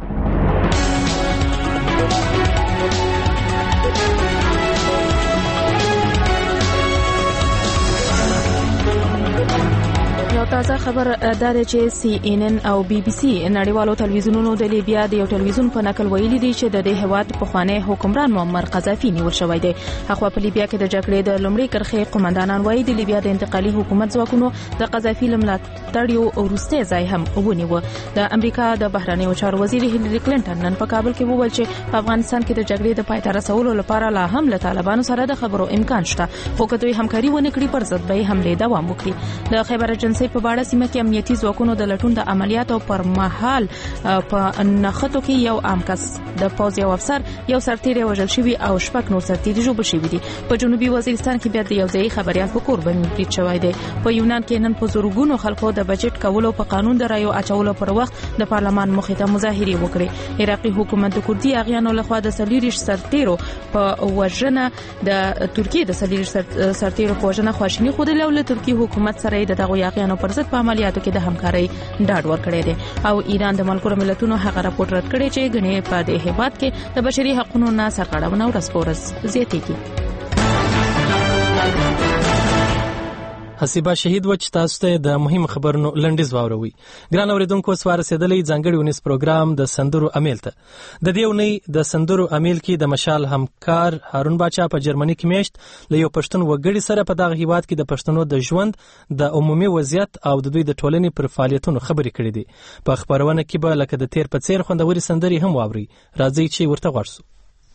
تازه خبر دا دی چې سی ان ان او بي بي سي نړیوالو تلویزیونونو د لیبیا د یو تلویزیون په نقل ویلي دي چې د دې هیواد پخوانی حکمران معمر قذافي نیول شوی دی. هغه په لیبیا کې د جګړې د لومړي کرښې قومندانان وایي د لیبیا د انتقالي حکومت ځواکونو د قذافي لملاتړ یو وروستی ځای هم ونیو. د امریکا د بهرنیو چارو وزیر هیلری کلینټن نن په کابل کې وویل چې په افغانستان کې د جګړې د پای ته رسولو لپاره لا هم له طالبانو سره د خبرو امکان شته خو که دوی همکاري ونه کړي پر ضد به حمله دوام وکړي. د خیبر ایجنسي په باړه سیمه کې امنیتي ځواکونو د لټون د عملیاتو پر مهال په نخښتو کې یو عام کس د پوز یو افسر یو سرتیری وژل شوی او شپږ نور سرتیری ژوبل شوي دي. په جنوبي وزیرستان کې بیا د یو ځای خبريال په کور باندې برید شوی دی. په یونان کې نن په زورګونو خلکو د بجټ کولو په قانون د رایو اچولو پر وخت د پارلمان مخې ته مظاهره وکړي. عراقي حکومت د کوردي اغیانو لخوا د سلیریش سرتیرو په وژنه د ترکیه د سلیریش سرتیرو په وژنه خواشینی خوده له ترکیه حکومت سره د دغه اغیانو پر ضد په عملیاتو کې د همکارۍ ډاډ ورکړی دی. او ایران د ملګرو ملتونو هغه راپور رد کړی چې غنې په دې هیواد کې د بشري حقوقو نه سرغړونه ورځ په ورځ زیاتېږي. حسیبه شهید وچ تاسو ته د مهم خبرونو لنډیز واوروي. ګران اوریدونکو سوار رسیدلې ځانګړي ونیس پروګرام د سندرو امیل ته. د دې ونی د سندرو امیل کې د مشال همکار هارون باچا په جرمني کې میشت له یو پښتون وګړي سره په دغه هیواد کې د پښتنو د ژوند د عمومي وضعیت او د دوی د ټولنې پر فعالیتونو خبرې کړې دي. په خبرونه کې به لکه د تیر په څیر خوندوري سندري هم واوري. راځي چې ورته ورسو.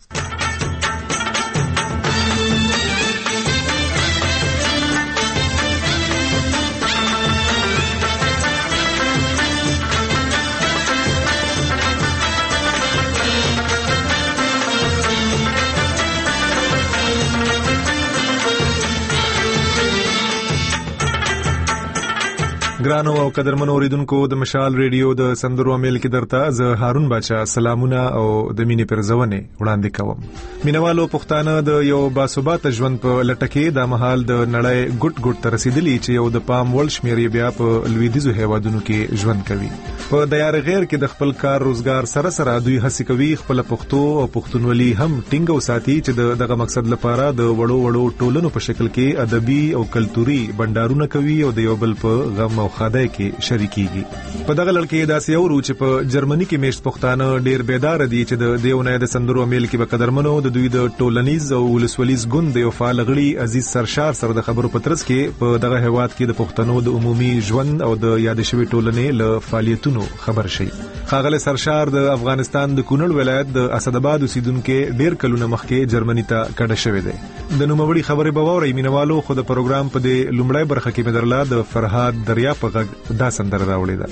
ګرانو او قدرمنو اوریدونکو د مشال ریډیو د سندرو امیل کې درته زه هارون باچا سلامونه او د مینې پرځونه وړاندې کوم. مینوالو پښتانه د یو باثبات ژوند په لټکې د مهال د نړۍ ګټ ګټ تر رسیدلی چې یو د پام ول شمیرې بیا په لویدیزو هیوادونو کې ژوند کوي. په دیار غیر کې د خپل کار روزګار سره سره دوی هڅه کوي خپل پښتو او پښتونولي هم ټینګو ساتي چې دغه مقصد لپاره د وړو وړو ټولنو په شکل کې ادبي او کلتوري بندارونه کوي او د یو بل په غم خدای کې شریکيږي. په دغه لړ کې داسې یو روچ په جرمني کې میشت پښتانه ډیر بیدار دي چې د دیونه د سندرو امیل کې به قدرمنو د دوی د ټولنیز او ولسواليز ګوند یو فعال غړي عزیز سرشار سره د خبرو پترس کې په دغه هیواد کې د پښتنو د عمومي ژوند او د یاد شوی ټولنې له فعالیتونو خبر شي. خاغله سرشار د افغانستان د کونړ ولایت د اسداباد اوسیدونکو ډیر کلونه مخکې جرمني ته کډه شوی دی. د نوموړي خبرې به ووري مینوالو خو د پروګرام په د لومړی برخه کې مدرلا د فرهاد دریا په غږ دا سندره راوړې ده.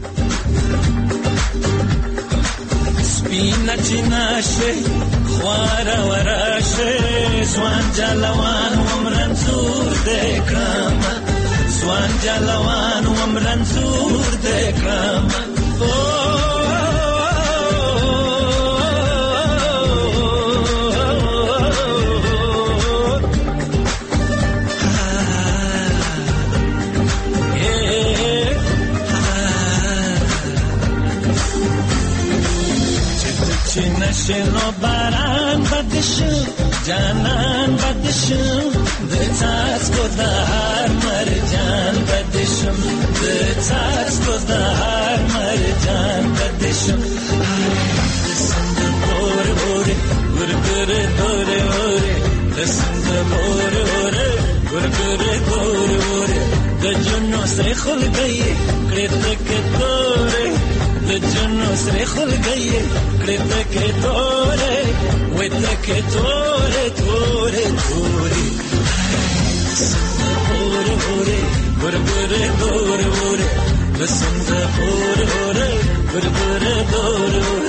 سپینا چناشه خوار وراشه سوان جلوان ومرنزور دکرام سوان جلوان ومرنزور دکرام نشنو باران بدشو جانان بدشو د تاسو د هر مرجان بدشو د تاسو د هر مرجان بدشو د سندرو ګورګره ګور ور د جنو سره خل گئی کړه تک تورې د جنو سره خل گئی کړه تک تورې وې تک تورې تورې تورې ور ور ګورګره ګور ور وسند ور ور ګورګره ګور ور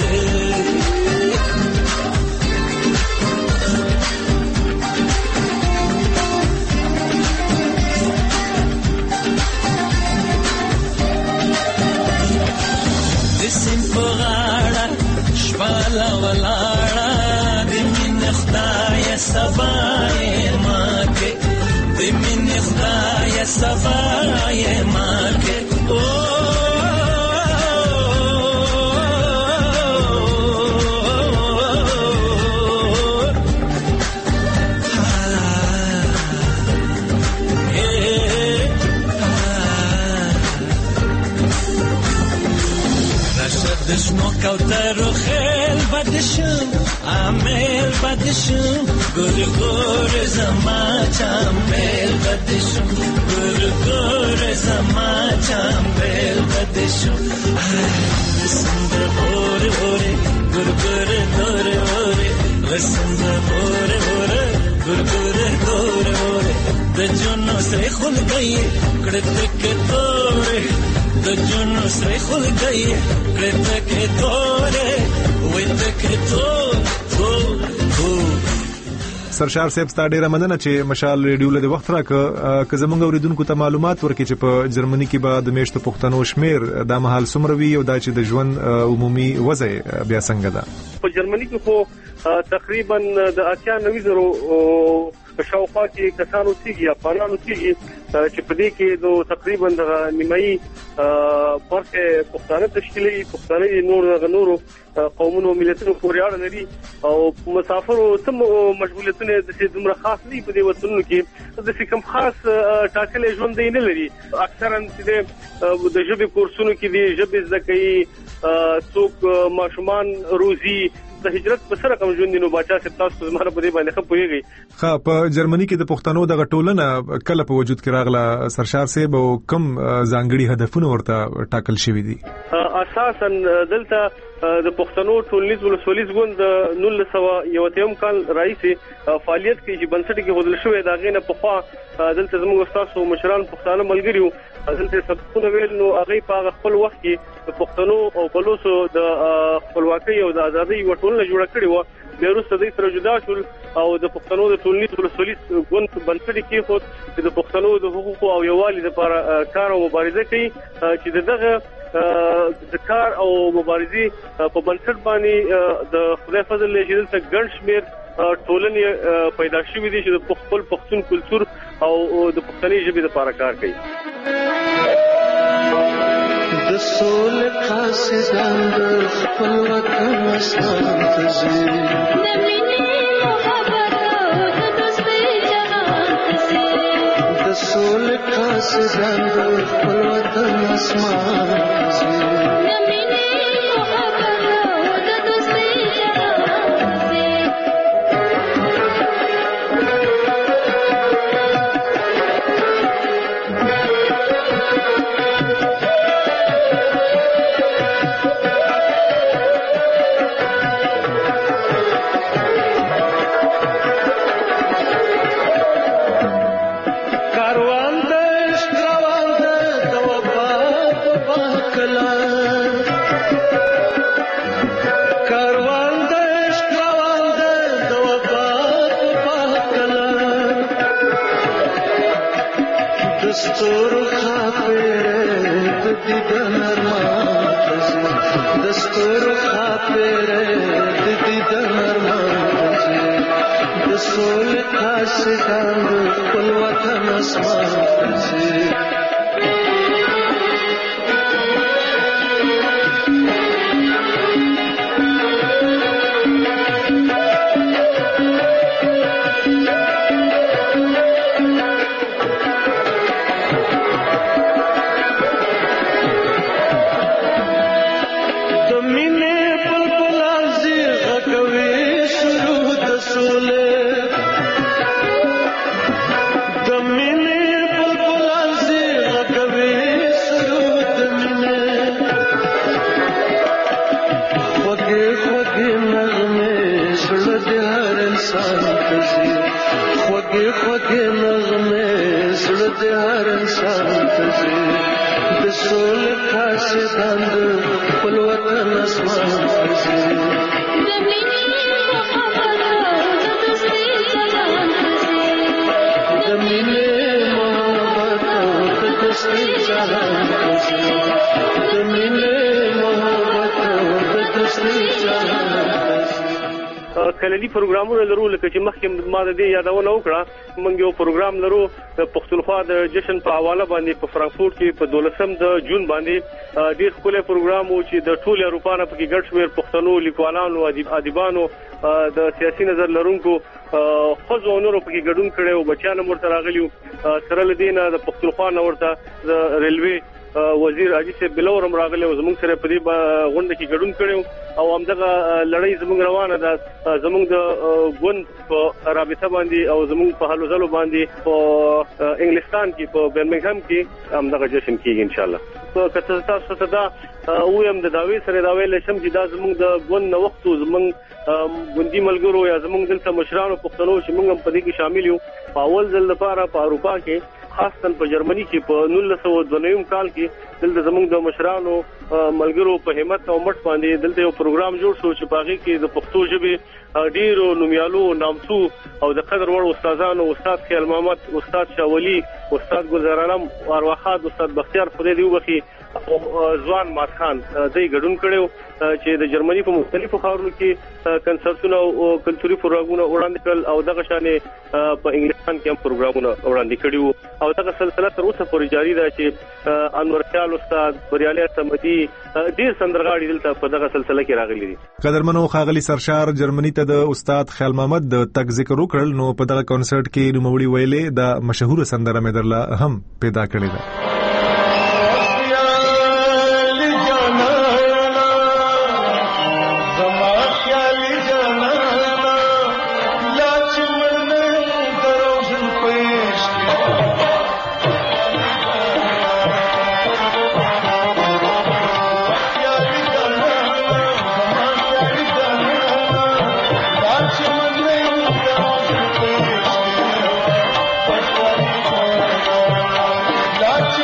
سپغاړه شپاله ولاړه د مين خدای سبای ماکه د مين خدای سبای ماکه او دشنو کوتر و خیل بدشم عمل بدشم گر گر زما چمل بدشم گر گر زما چمل بدشم رسند بور بور گر گر دور بور رسند بور بور گر گر دور بور د جنو سره خل گئی کړه تک تور د جنو سره خل گئی کړه تک تور وې تک تور تور سرشار صاحب ستاسو ډیره مننه چې مشال ریډیو له وخت راکړه که زمونږ اوریدونکو ته معلومات ورکړي چې په جرمني کې به د میشتو پښتنو شمیر د مهال سمروي او د چې د ژوند عمومي وضع بیا څنګه ده په جرمني کې خو تقریبا د اتیا نوي زرو شاوخوا کې کسانو تیږي افغانانو تیږي چې په دې کې د تقریبا د نیمایي برخه پښتانه تشکیلي پښتانه نور نورو قومونو ملتونو پورې اړه لري او مسافرو تم مشغولیتونه د دومره خاص نه په دې وطنونو کې د کوم خاص ټاکلې ژوند نه لري اکثرا چې د ژبې کورسونو کې دي ژبې زکې څوک ماشومان روزي د هجرت په سره کوم ژوند نو بچا چې تاسو زموږ په دې باندې خپويږي ها په جرمني کې د پښتنو د غټولنه کله په وجود کې راغله سرشار صاحب او کم ځانګړي هدفونه ورته ټاکل شوی دي اساسا دلته د پښتنو ټولنیز ولسوالیز ګوند نولس سوه یواتیم کال راځي فعالیت کوي چې بنسټ کې هودل شوې دا غینه په خوا دلته زموږ استادو مشران پښتانه ملګریو دلته سبقونه ویل نو هغه په خپل وخت کې د پښتنو او بلوچو د خپلواکۍ او د ازادۍ وټولنه جوړه کړې و بیا وروسته دوی سره جدا شول او د پښتنو د ټولنیز ولسوالیز ګوند بنسټ کې خو د پښتنو د حقوقو او یووالي لپاره کار او مبارزه کوي چې دغه د کار او مبارزې په بنسټ باندې د خدای فضل له جهل څخه ګڼ شمېر ټولنې پیدا شوې دي چې د خپل پښتون کلچر او د پښتني ژبې لپاره کار کوي د سول قاصدان د خپل وطن اسمان تزي د مینې محبت او د دوستۍ جهان تزي د سول قاصدان د خپل وطن اسمان تزي د مینې محبت او د دوستۍ جهان تزي the minute د هر انسان ته ځي د سولې قاصدان د خپل وطن اسمان ته ځي د مینې محبت د دوستۍ ځلان ته ځي د مینې محبت د دوستۍ ځلان ته ځي د مینې محبت د دوستۍ ځلان ته ځي. کللی پروګرامونه لرو لکه چې مخکې ما د دې یادونه وکړه موږ یو پروګرام لرو د پښتونخوا د جشن په حواله باندې په فرانکفورت کې په دولسم د جون باندې ډیر ښکلی پروګرام و چې د ټول اروپا نه پکې ګډ شمېر پښتنو لیکوالانو ادیبانو د سیاسي نظر لرونکو خزو نورو پکې ګډون کړي او بچیان مرته راغلیو سره لدینه د پښتونخوا نه ورته د ریلوي وزیر حاجی صاحب بلورم راغلی او زموږ سره په دې غونډه کې ګډون کړو او همدغه لړۍ زموږ روانه ده زموږ د ګوند په رابطه باندې او زموږ په هلو ځلو باندې په انګلستان کې په برمنګهم کې همدغه جشن کیږي ان شاء الله. په کته تاسو ته دا او هم د داوی سره دا ویل شم چې دا زموږ د ګوند نو وخت زموږ ګوندی ملګرو یا زموږ دلته مشرانو پښتنو چې موږ هم په دې کې شامل یو په اول ځل لپاره په اروپا کې خاصتاً په جرمني کې په نولس سوه دوه نوي کال کې دلته زموږ د مشرانو ملګرو په همت او مټ باندې دلته یو پروګرام جوړ شو چې باغې کې د پښتو ژبې ډیرو نومیالو نامتو او د قدر وړ استادانو استاد خیال محمد استاد شاولی استاد ګلزار عالم ارواحات استاد بختیار خدای دی وبخي او ځوان مات خان دوی ګډون کړو چې د جرمني په مختلفو ښارونو کې کنسرتونه او کلتوري پروګرامونه وړاندې کړل او دغه شانې په انګلستان کې هم پروګرامونه وړاندې کړي او دغه سلسله تر اوسه پورې جاری ده چې انور خیال استاد بریالي سمدي ډیر سندرغاړي دلته په دغه سلسله کې راغلي دي. قدرمنو ښاغلي سرشار جرمني ته د استاد خیال محمد د تک ذکر وکړل نو په دغه کنسرت کې نوموړي ویلې د مشهور سندره مې درله هم پیدا کړې ده. That's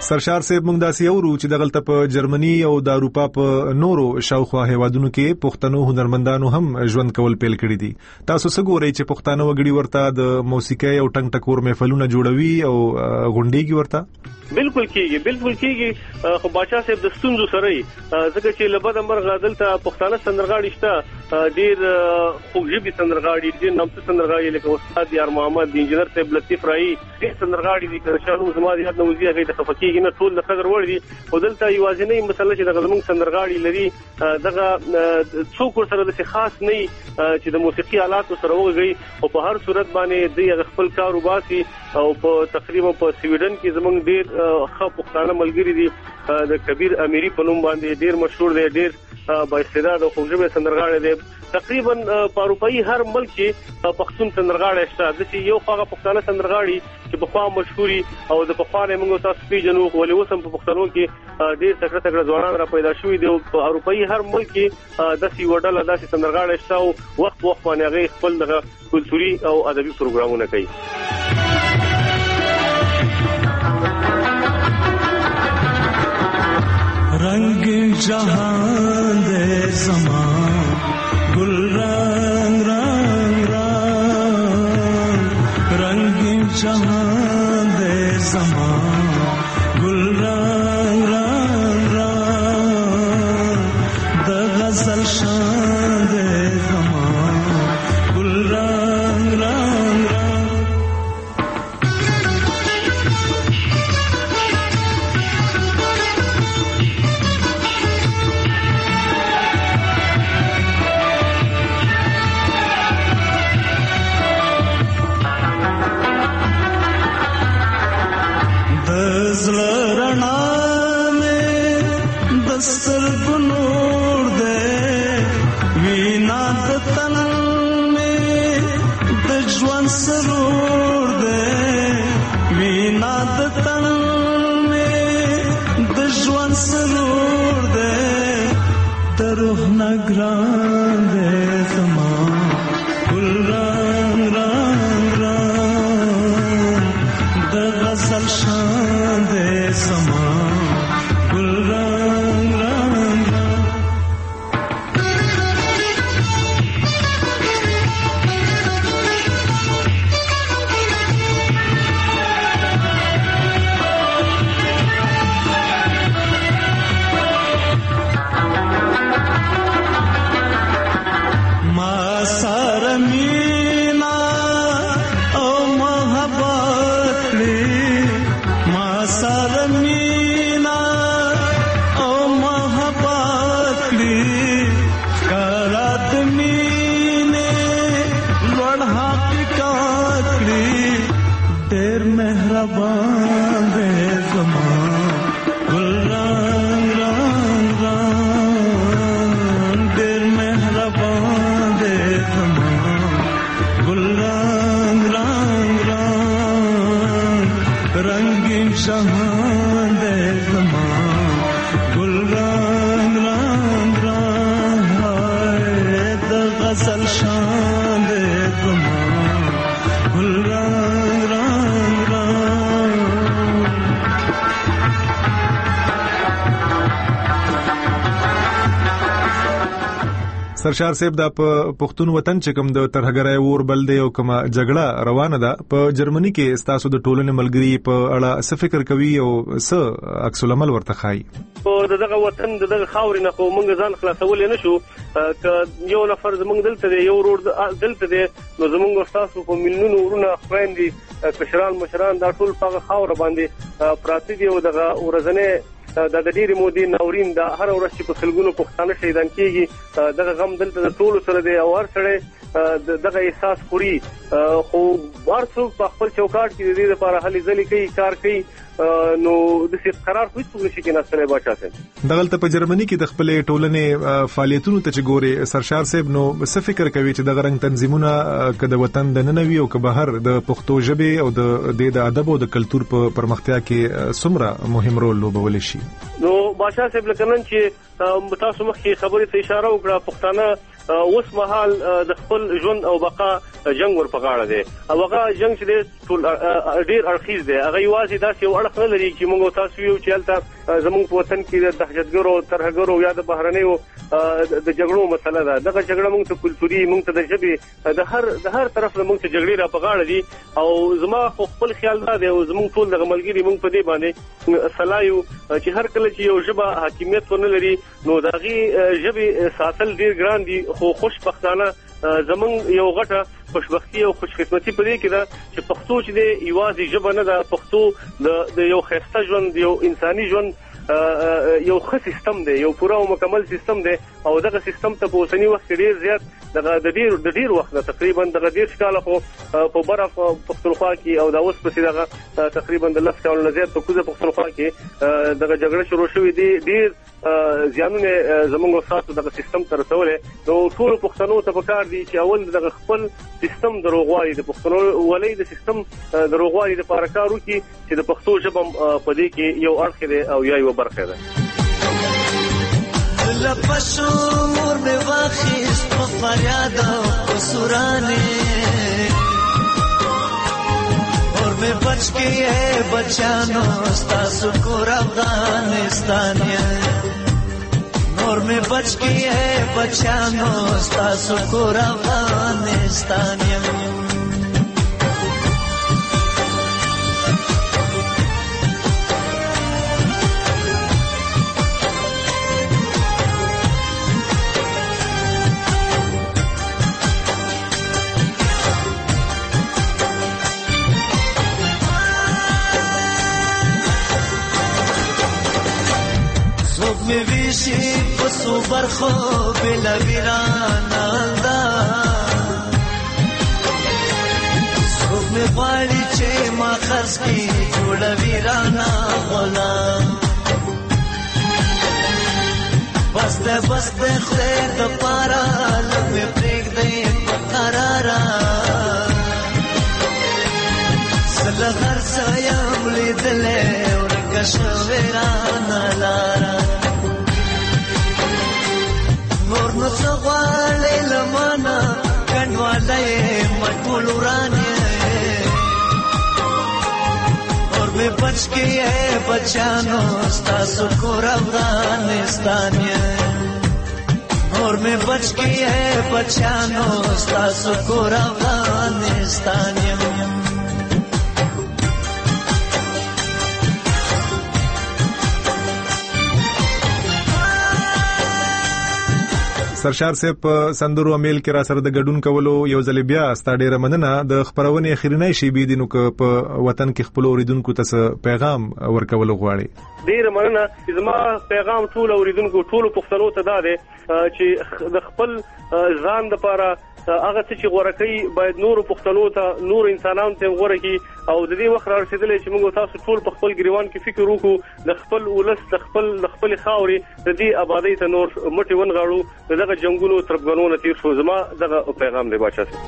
سرشار صاحب موږ داسې اورو چې دغلته په جرمني او د اروپا په نورو شاوخوا هیوادونو کې پښتنو هنرمندانو هم ژوند کول پیل کړی دي. تاسو څه ګورئ چې پښتانه وګړي ورته د موسیقۍ او ټنګ ټکور محفلونه جوړوي او غونډيږي ورته؟ بالکل کیږي بالکل کیږي خو بادشاہ صاحب د ستونزو سره ځکه چې لبد امر غادل ته پښتانه سندرغاړي شته ډیر خوږی سندرغاړي ډیر نامتو سندرغاړي لکه استاد یار محمد انجنیر صاحب لطیف رائی ډیر سندرغاړي دي چې شاو زما د یاد نوځي هغه د خفقېږي نه ټول د قدر وړ دي او دلته یوازینی مسله چې د غزمون سندرغاړي لري دغه څوک سره د خاص نه چې د موسیقي آلات سره وږي او په هر صورت باندې د خپل کاروباسي او په تقریبا په سویډن کې زمونږ ډیر خو پښتانه ملګری دي د کبیر امیری په نوم باندې ډیر مشهور دی ډیر با استعداد او خوږه سندرغاړي دي تقریبا په اروپאי هر ملک کې پښتون سندرغاړي شته د یو خواغه پښتانه سندرغاړي چې په خوا مشهوري او د په خوا نه موږ تاسو پیژنو ولې اوسم په پښتنو کې ډیر تکړه تکړه ځوانان را پیدا شوي دي او په اروپאי هر ملک کې د سی وډل د سندرغاړي شته او وخت وخت باندې هغه خپل دغه کلتوري او ادبي پروګرامونه کوي. रंग जहां दे ज़मां गुल रंग रंग रंग रंग जहां दे ज़मां गुल रंग रंग रंग द गज़ल शान दे ज़मां गुल रंग रंग سرشار صاحب د پښتون وطن چې کوم د ترهګرای ور بل دی او کومه جګړه روانه ده په جرمني کې ستاسو د ټولنې ملګری په اړه څه فکر کوي او څه عکس العمل ورته خای؟ او دغه وطن دغه خاورې نه خو موږ ځان خلاصول نه شو ک یو نفر زموږ دلته دی یو ورور دلته دی نو زموږ تاسو په مليونو ورونه خويندي کشران مشران دا ټول په خاور باندې پراتی دی او دغه ورزنه د د ډیری مودي ناورین د هر ورځ چې په خلګونو پښتانه شهیدان کیږي دغه غم دلته د ټولو سره دی او هر سره دغه احساس خوري خو ورڅو په خپل چوکاټ کې د دې لپاره هلي ځلې کوي کار کوي نو د څه قرار خو هیڅ نشي کې نسله بچاته دغلته په جرمني کې د خپل ټولنې فعالیتونو ته چې ګوري سرشار صاحب نو څه فکر کوي چې د غرنګ تنظیمونه کده وطن د ننوي او که بهر د پښتو ژبه او د د ادب او د کلچر په پرمختیا کې څومره مهم رول لوبول شي؟ نو بادشاہ صاحب لکنن چې تاسو مخکې خبرې ته اشاره وکړه پښتانه اوس مهال د خپل ژوند او بقا جنگ ور پغاړه دي او هغه جنگ چې ټول ډیر اړخیز دی. هغه یوازې داسې یو اړخ نه لري چې موږ تاسو یو چې هلته زموږ په وطن کې د دهشتګرو ترهګرو یا د بهرنیو د جګړو مسله ده. دغه جګړه موږ ته کلتوري، موږ ته د ژبې د هر د هر طرف نه موږ ته جګړې را په غاړه دي. او زما خو خپل خیال دا دی او زموږ ټول دغه ملګري موږ په دې باندې صلاحیو چې هر کله چې یو ژبه حاکمیت ونه لري نو د هغې ژبې ساتل ډیر ګران دي. خو خوشبختانه زمونږ یو غټه خوشبختی او خوشقسمتي په دې کې ده چې پښتو چې دی یوازې ژبه نه ده، پښتو د یو ښایسته ژوند، یو انساني ژوند یو ښه سیستم دی، یو پوره او مکمل سیستم دی. او دغه سیستم ته په اوسني وخت کې ډیر زیات دغه د ډیر د ډیر وخت تقریبا دغه ډیر کاله خو په بره پښتونخوا کې او دا اوس پسې دغه تقریبا د لس کالو نه زیات په کوزه پښتونخوا کې دغه جګړه شروع شوې دي. ډیر زیانونه زموږ ساتو دغه سیستم تر رسولې. نو ټول پښتنو ته پکار دي چې اول دغه خپل سیستم دروغوالي د پښتنو ولې د سیستم دروغوالي د پاره کار وکړي چې د پښتو ژبه په دې کې یو اړخ دی او یا یو برخه ده. لپسو مور می واخیست په فریاد او قصورانه اور می بچ کے ہے بچانو ستاسو کور افغانستان اور می بچ کے ہے بچانو ستاسو کور افغانستان. می ویشی پسو برخو بلا ویرانا دا سوک می غواړي چې ما خرڅ کی جوړ ویرانا غلام بسته بسته خیر د پارا لږ می پرېږ دی په قرارا سله هر څه یم لیدلی ورکه شوې رانا لاره نور نو څه غواړې له مانه کنډوالی مټول ورانې اور مې بچ کې یې بچانو ستاسو کور افغانستان اور مې بچ کې یې بچانو ستاسو کور افغانستان. سرشار صاحب په سندرو امیل کې را سره د ګډون کولو یو ځل بیا ستا ډیره مننه. د خبرونې اخرینی شیبې دي نو که په وطن کې خپل اوریدونکو ته پیغام ورکول غواړي. ډیره مننه. زما پیغام ټول اوریدونکو ټول پښتنو ته دا دی چې د خپل ځان لپاره هغه څه چې غوړه کوي باید نور پښتنو ته نور انسانانو ته غوړه کی او د دې وخت رارسیدلې چې موږ تاسو ټول په خپل ګریوان کې فکر وکړو د خپل ولس د خپل د خپل خاورې د دې آبادی ته نور مټي ونغاړو دغه جنگونو تربګنونو تیر شو. زما دغه پیغام دی بچا سي.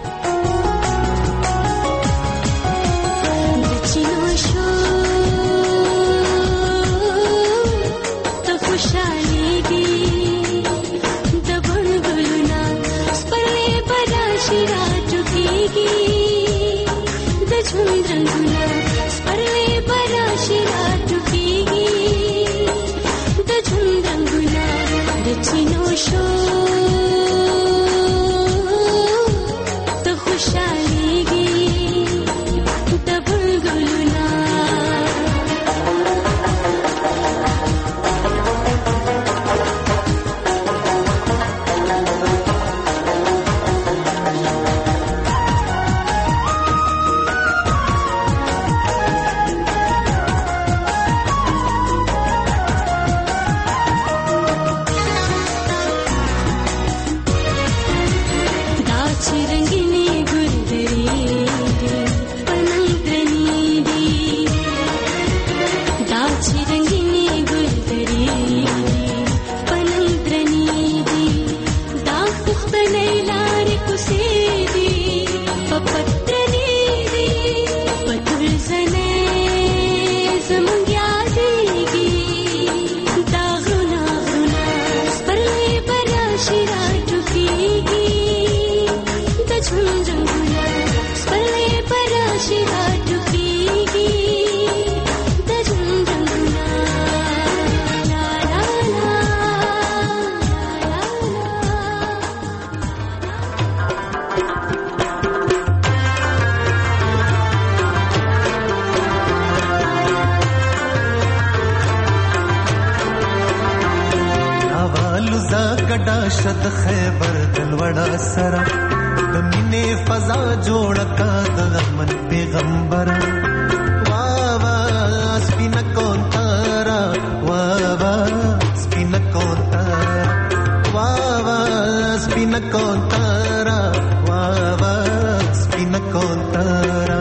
دا ګډا شد خیبر دلوړا سره د مینې فضا جوړ کا د امن پیغمبر وا وا سپینا کونتارا وا وا سپینا کونتارا وا وا سپینا کونتارا وا وا سپینا کونتارا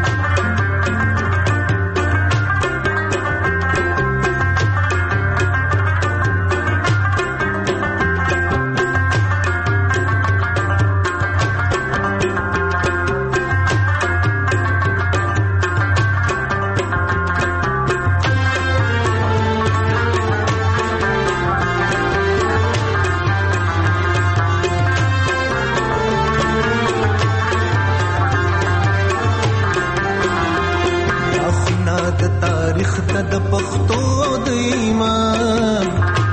د پښتو د ایمان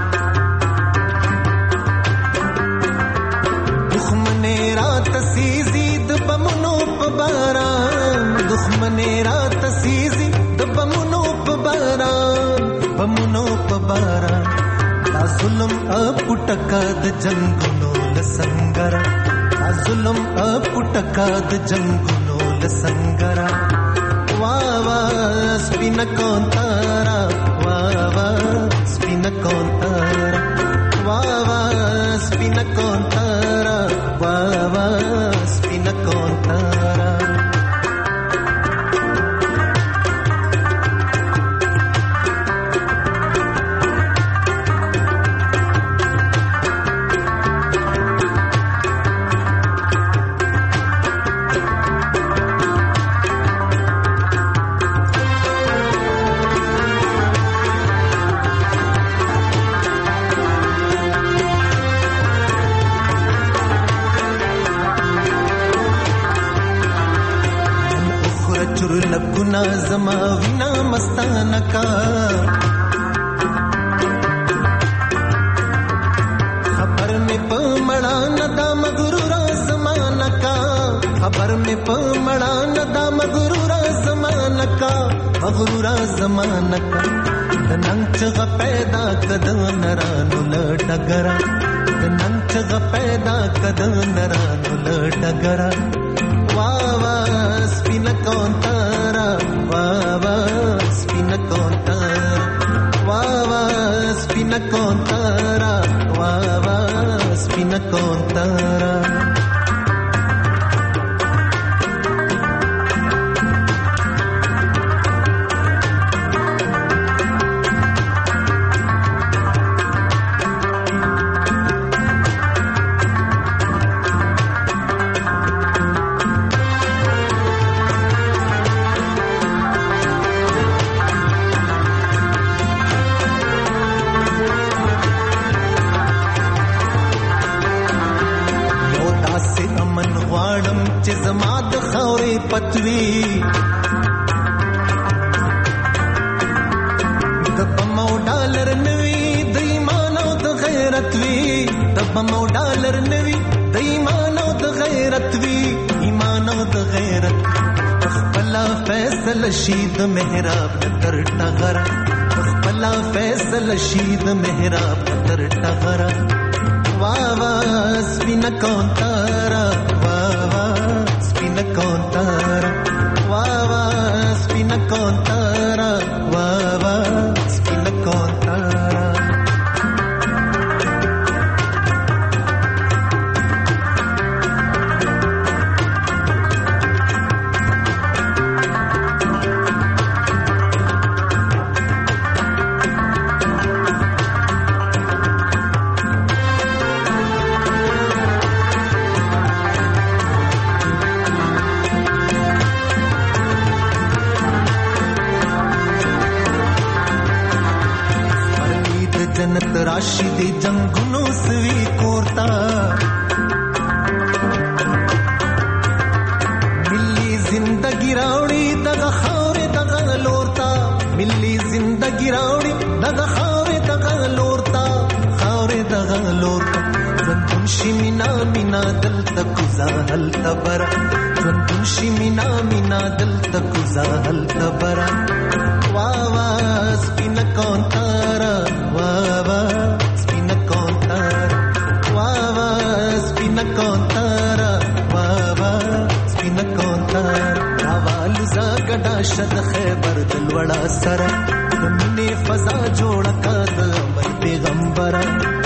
دښمنه رات سيزي د بمونو په باران دښمنه رات سيزي د بمونو په باران بمونو په باران دا ظلم اپټکا د جنگونو لسنګر دا ظلم اپټکا د جنگونو لسنګر وا وا سپینا کونتارا وا وا سپینا کونتارا وا وا سپینا کونتارا وا وا سپینا کونتارا لبنا زما وینا مستانه کا خبر میں پمڑا ندا مغرور زمانہ کا خبر میں پمڑا ندا مغرور زمانہ کا مغرور زمانہ کا ننچ غ پیدا کد نرانو لټګرا ننچ غ پیدا کد نرانو لټګرا وا وا سپینا کونتارا وا وا سپینا کونتارا وا وا سپینا کونتارا وا وا سپینا کونتارا چې زما د خاورې پتوي د بم او ډالر نوي د ایمان او د غیرت وي د بم او ډالر نوي د ایمان او د غیرت وي ایمان او د غیرت خپل فیصله شید محراب تر ټغرا خپل فیصله شید محراب تر ټغرا وا وا سپینا کونتارا وا وا سپینا کونتارا وا وا سپینا کونتارا وا وا سپینا کونتارا जन्नत राशि दे जंगुनो सवी कोरता मिली जिंदगी रावड़ी दगा खावरे दगा लोरता मिली जिंदगी रावड़ी दगा खावरे दगा लोरता खावरे दगा लोरता जंतुमशी मिना मिना दल तकुजा हल तबरा जंतुमशी मिना मिना दल तकुजा हल तबरा वा वा स्पिना कौन तारा वा वा स्पिना कौन तारा راشد خیبر دل وړا سره د مینې فضا جوړه کا د پیغمبره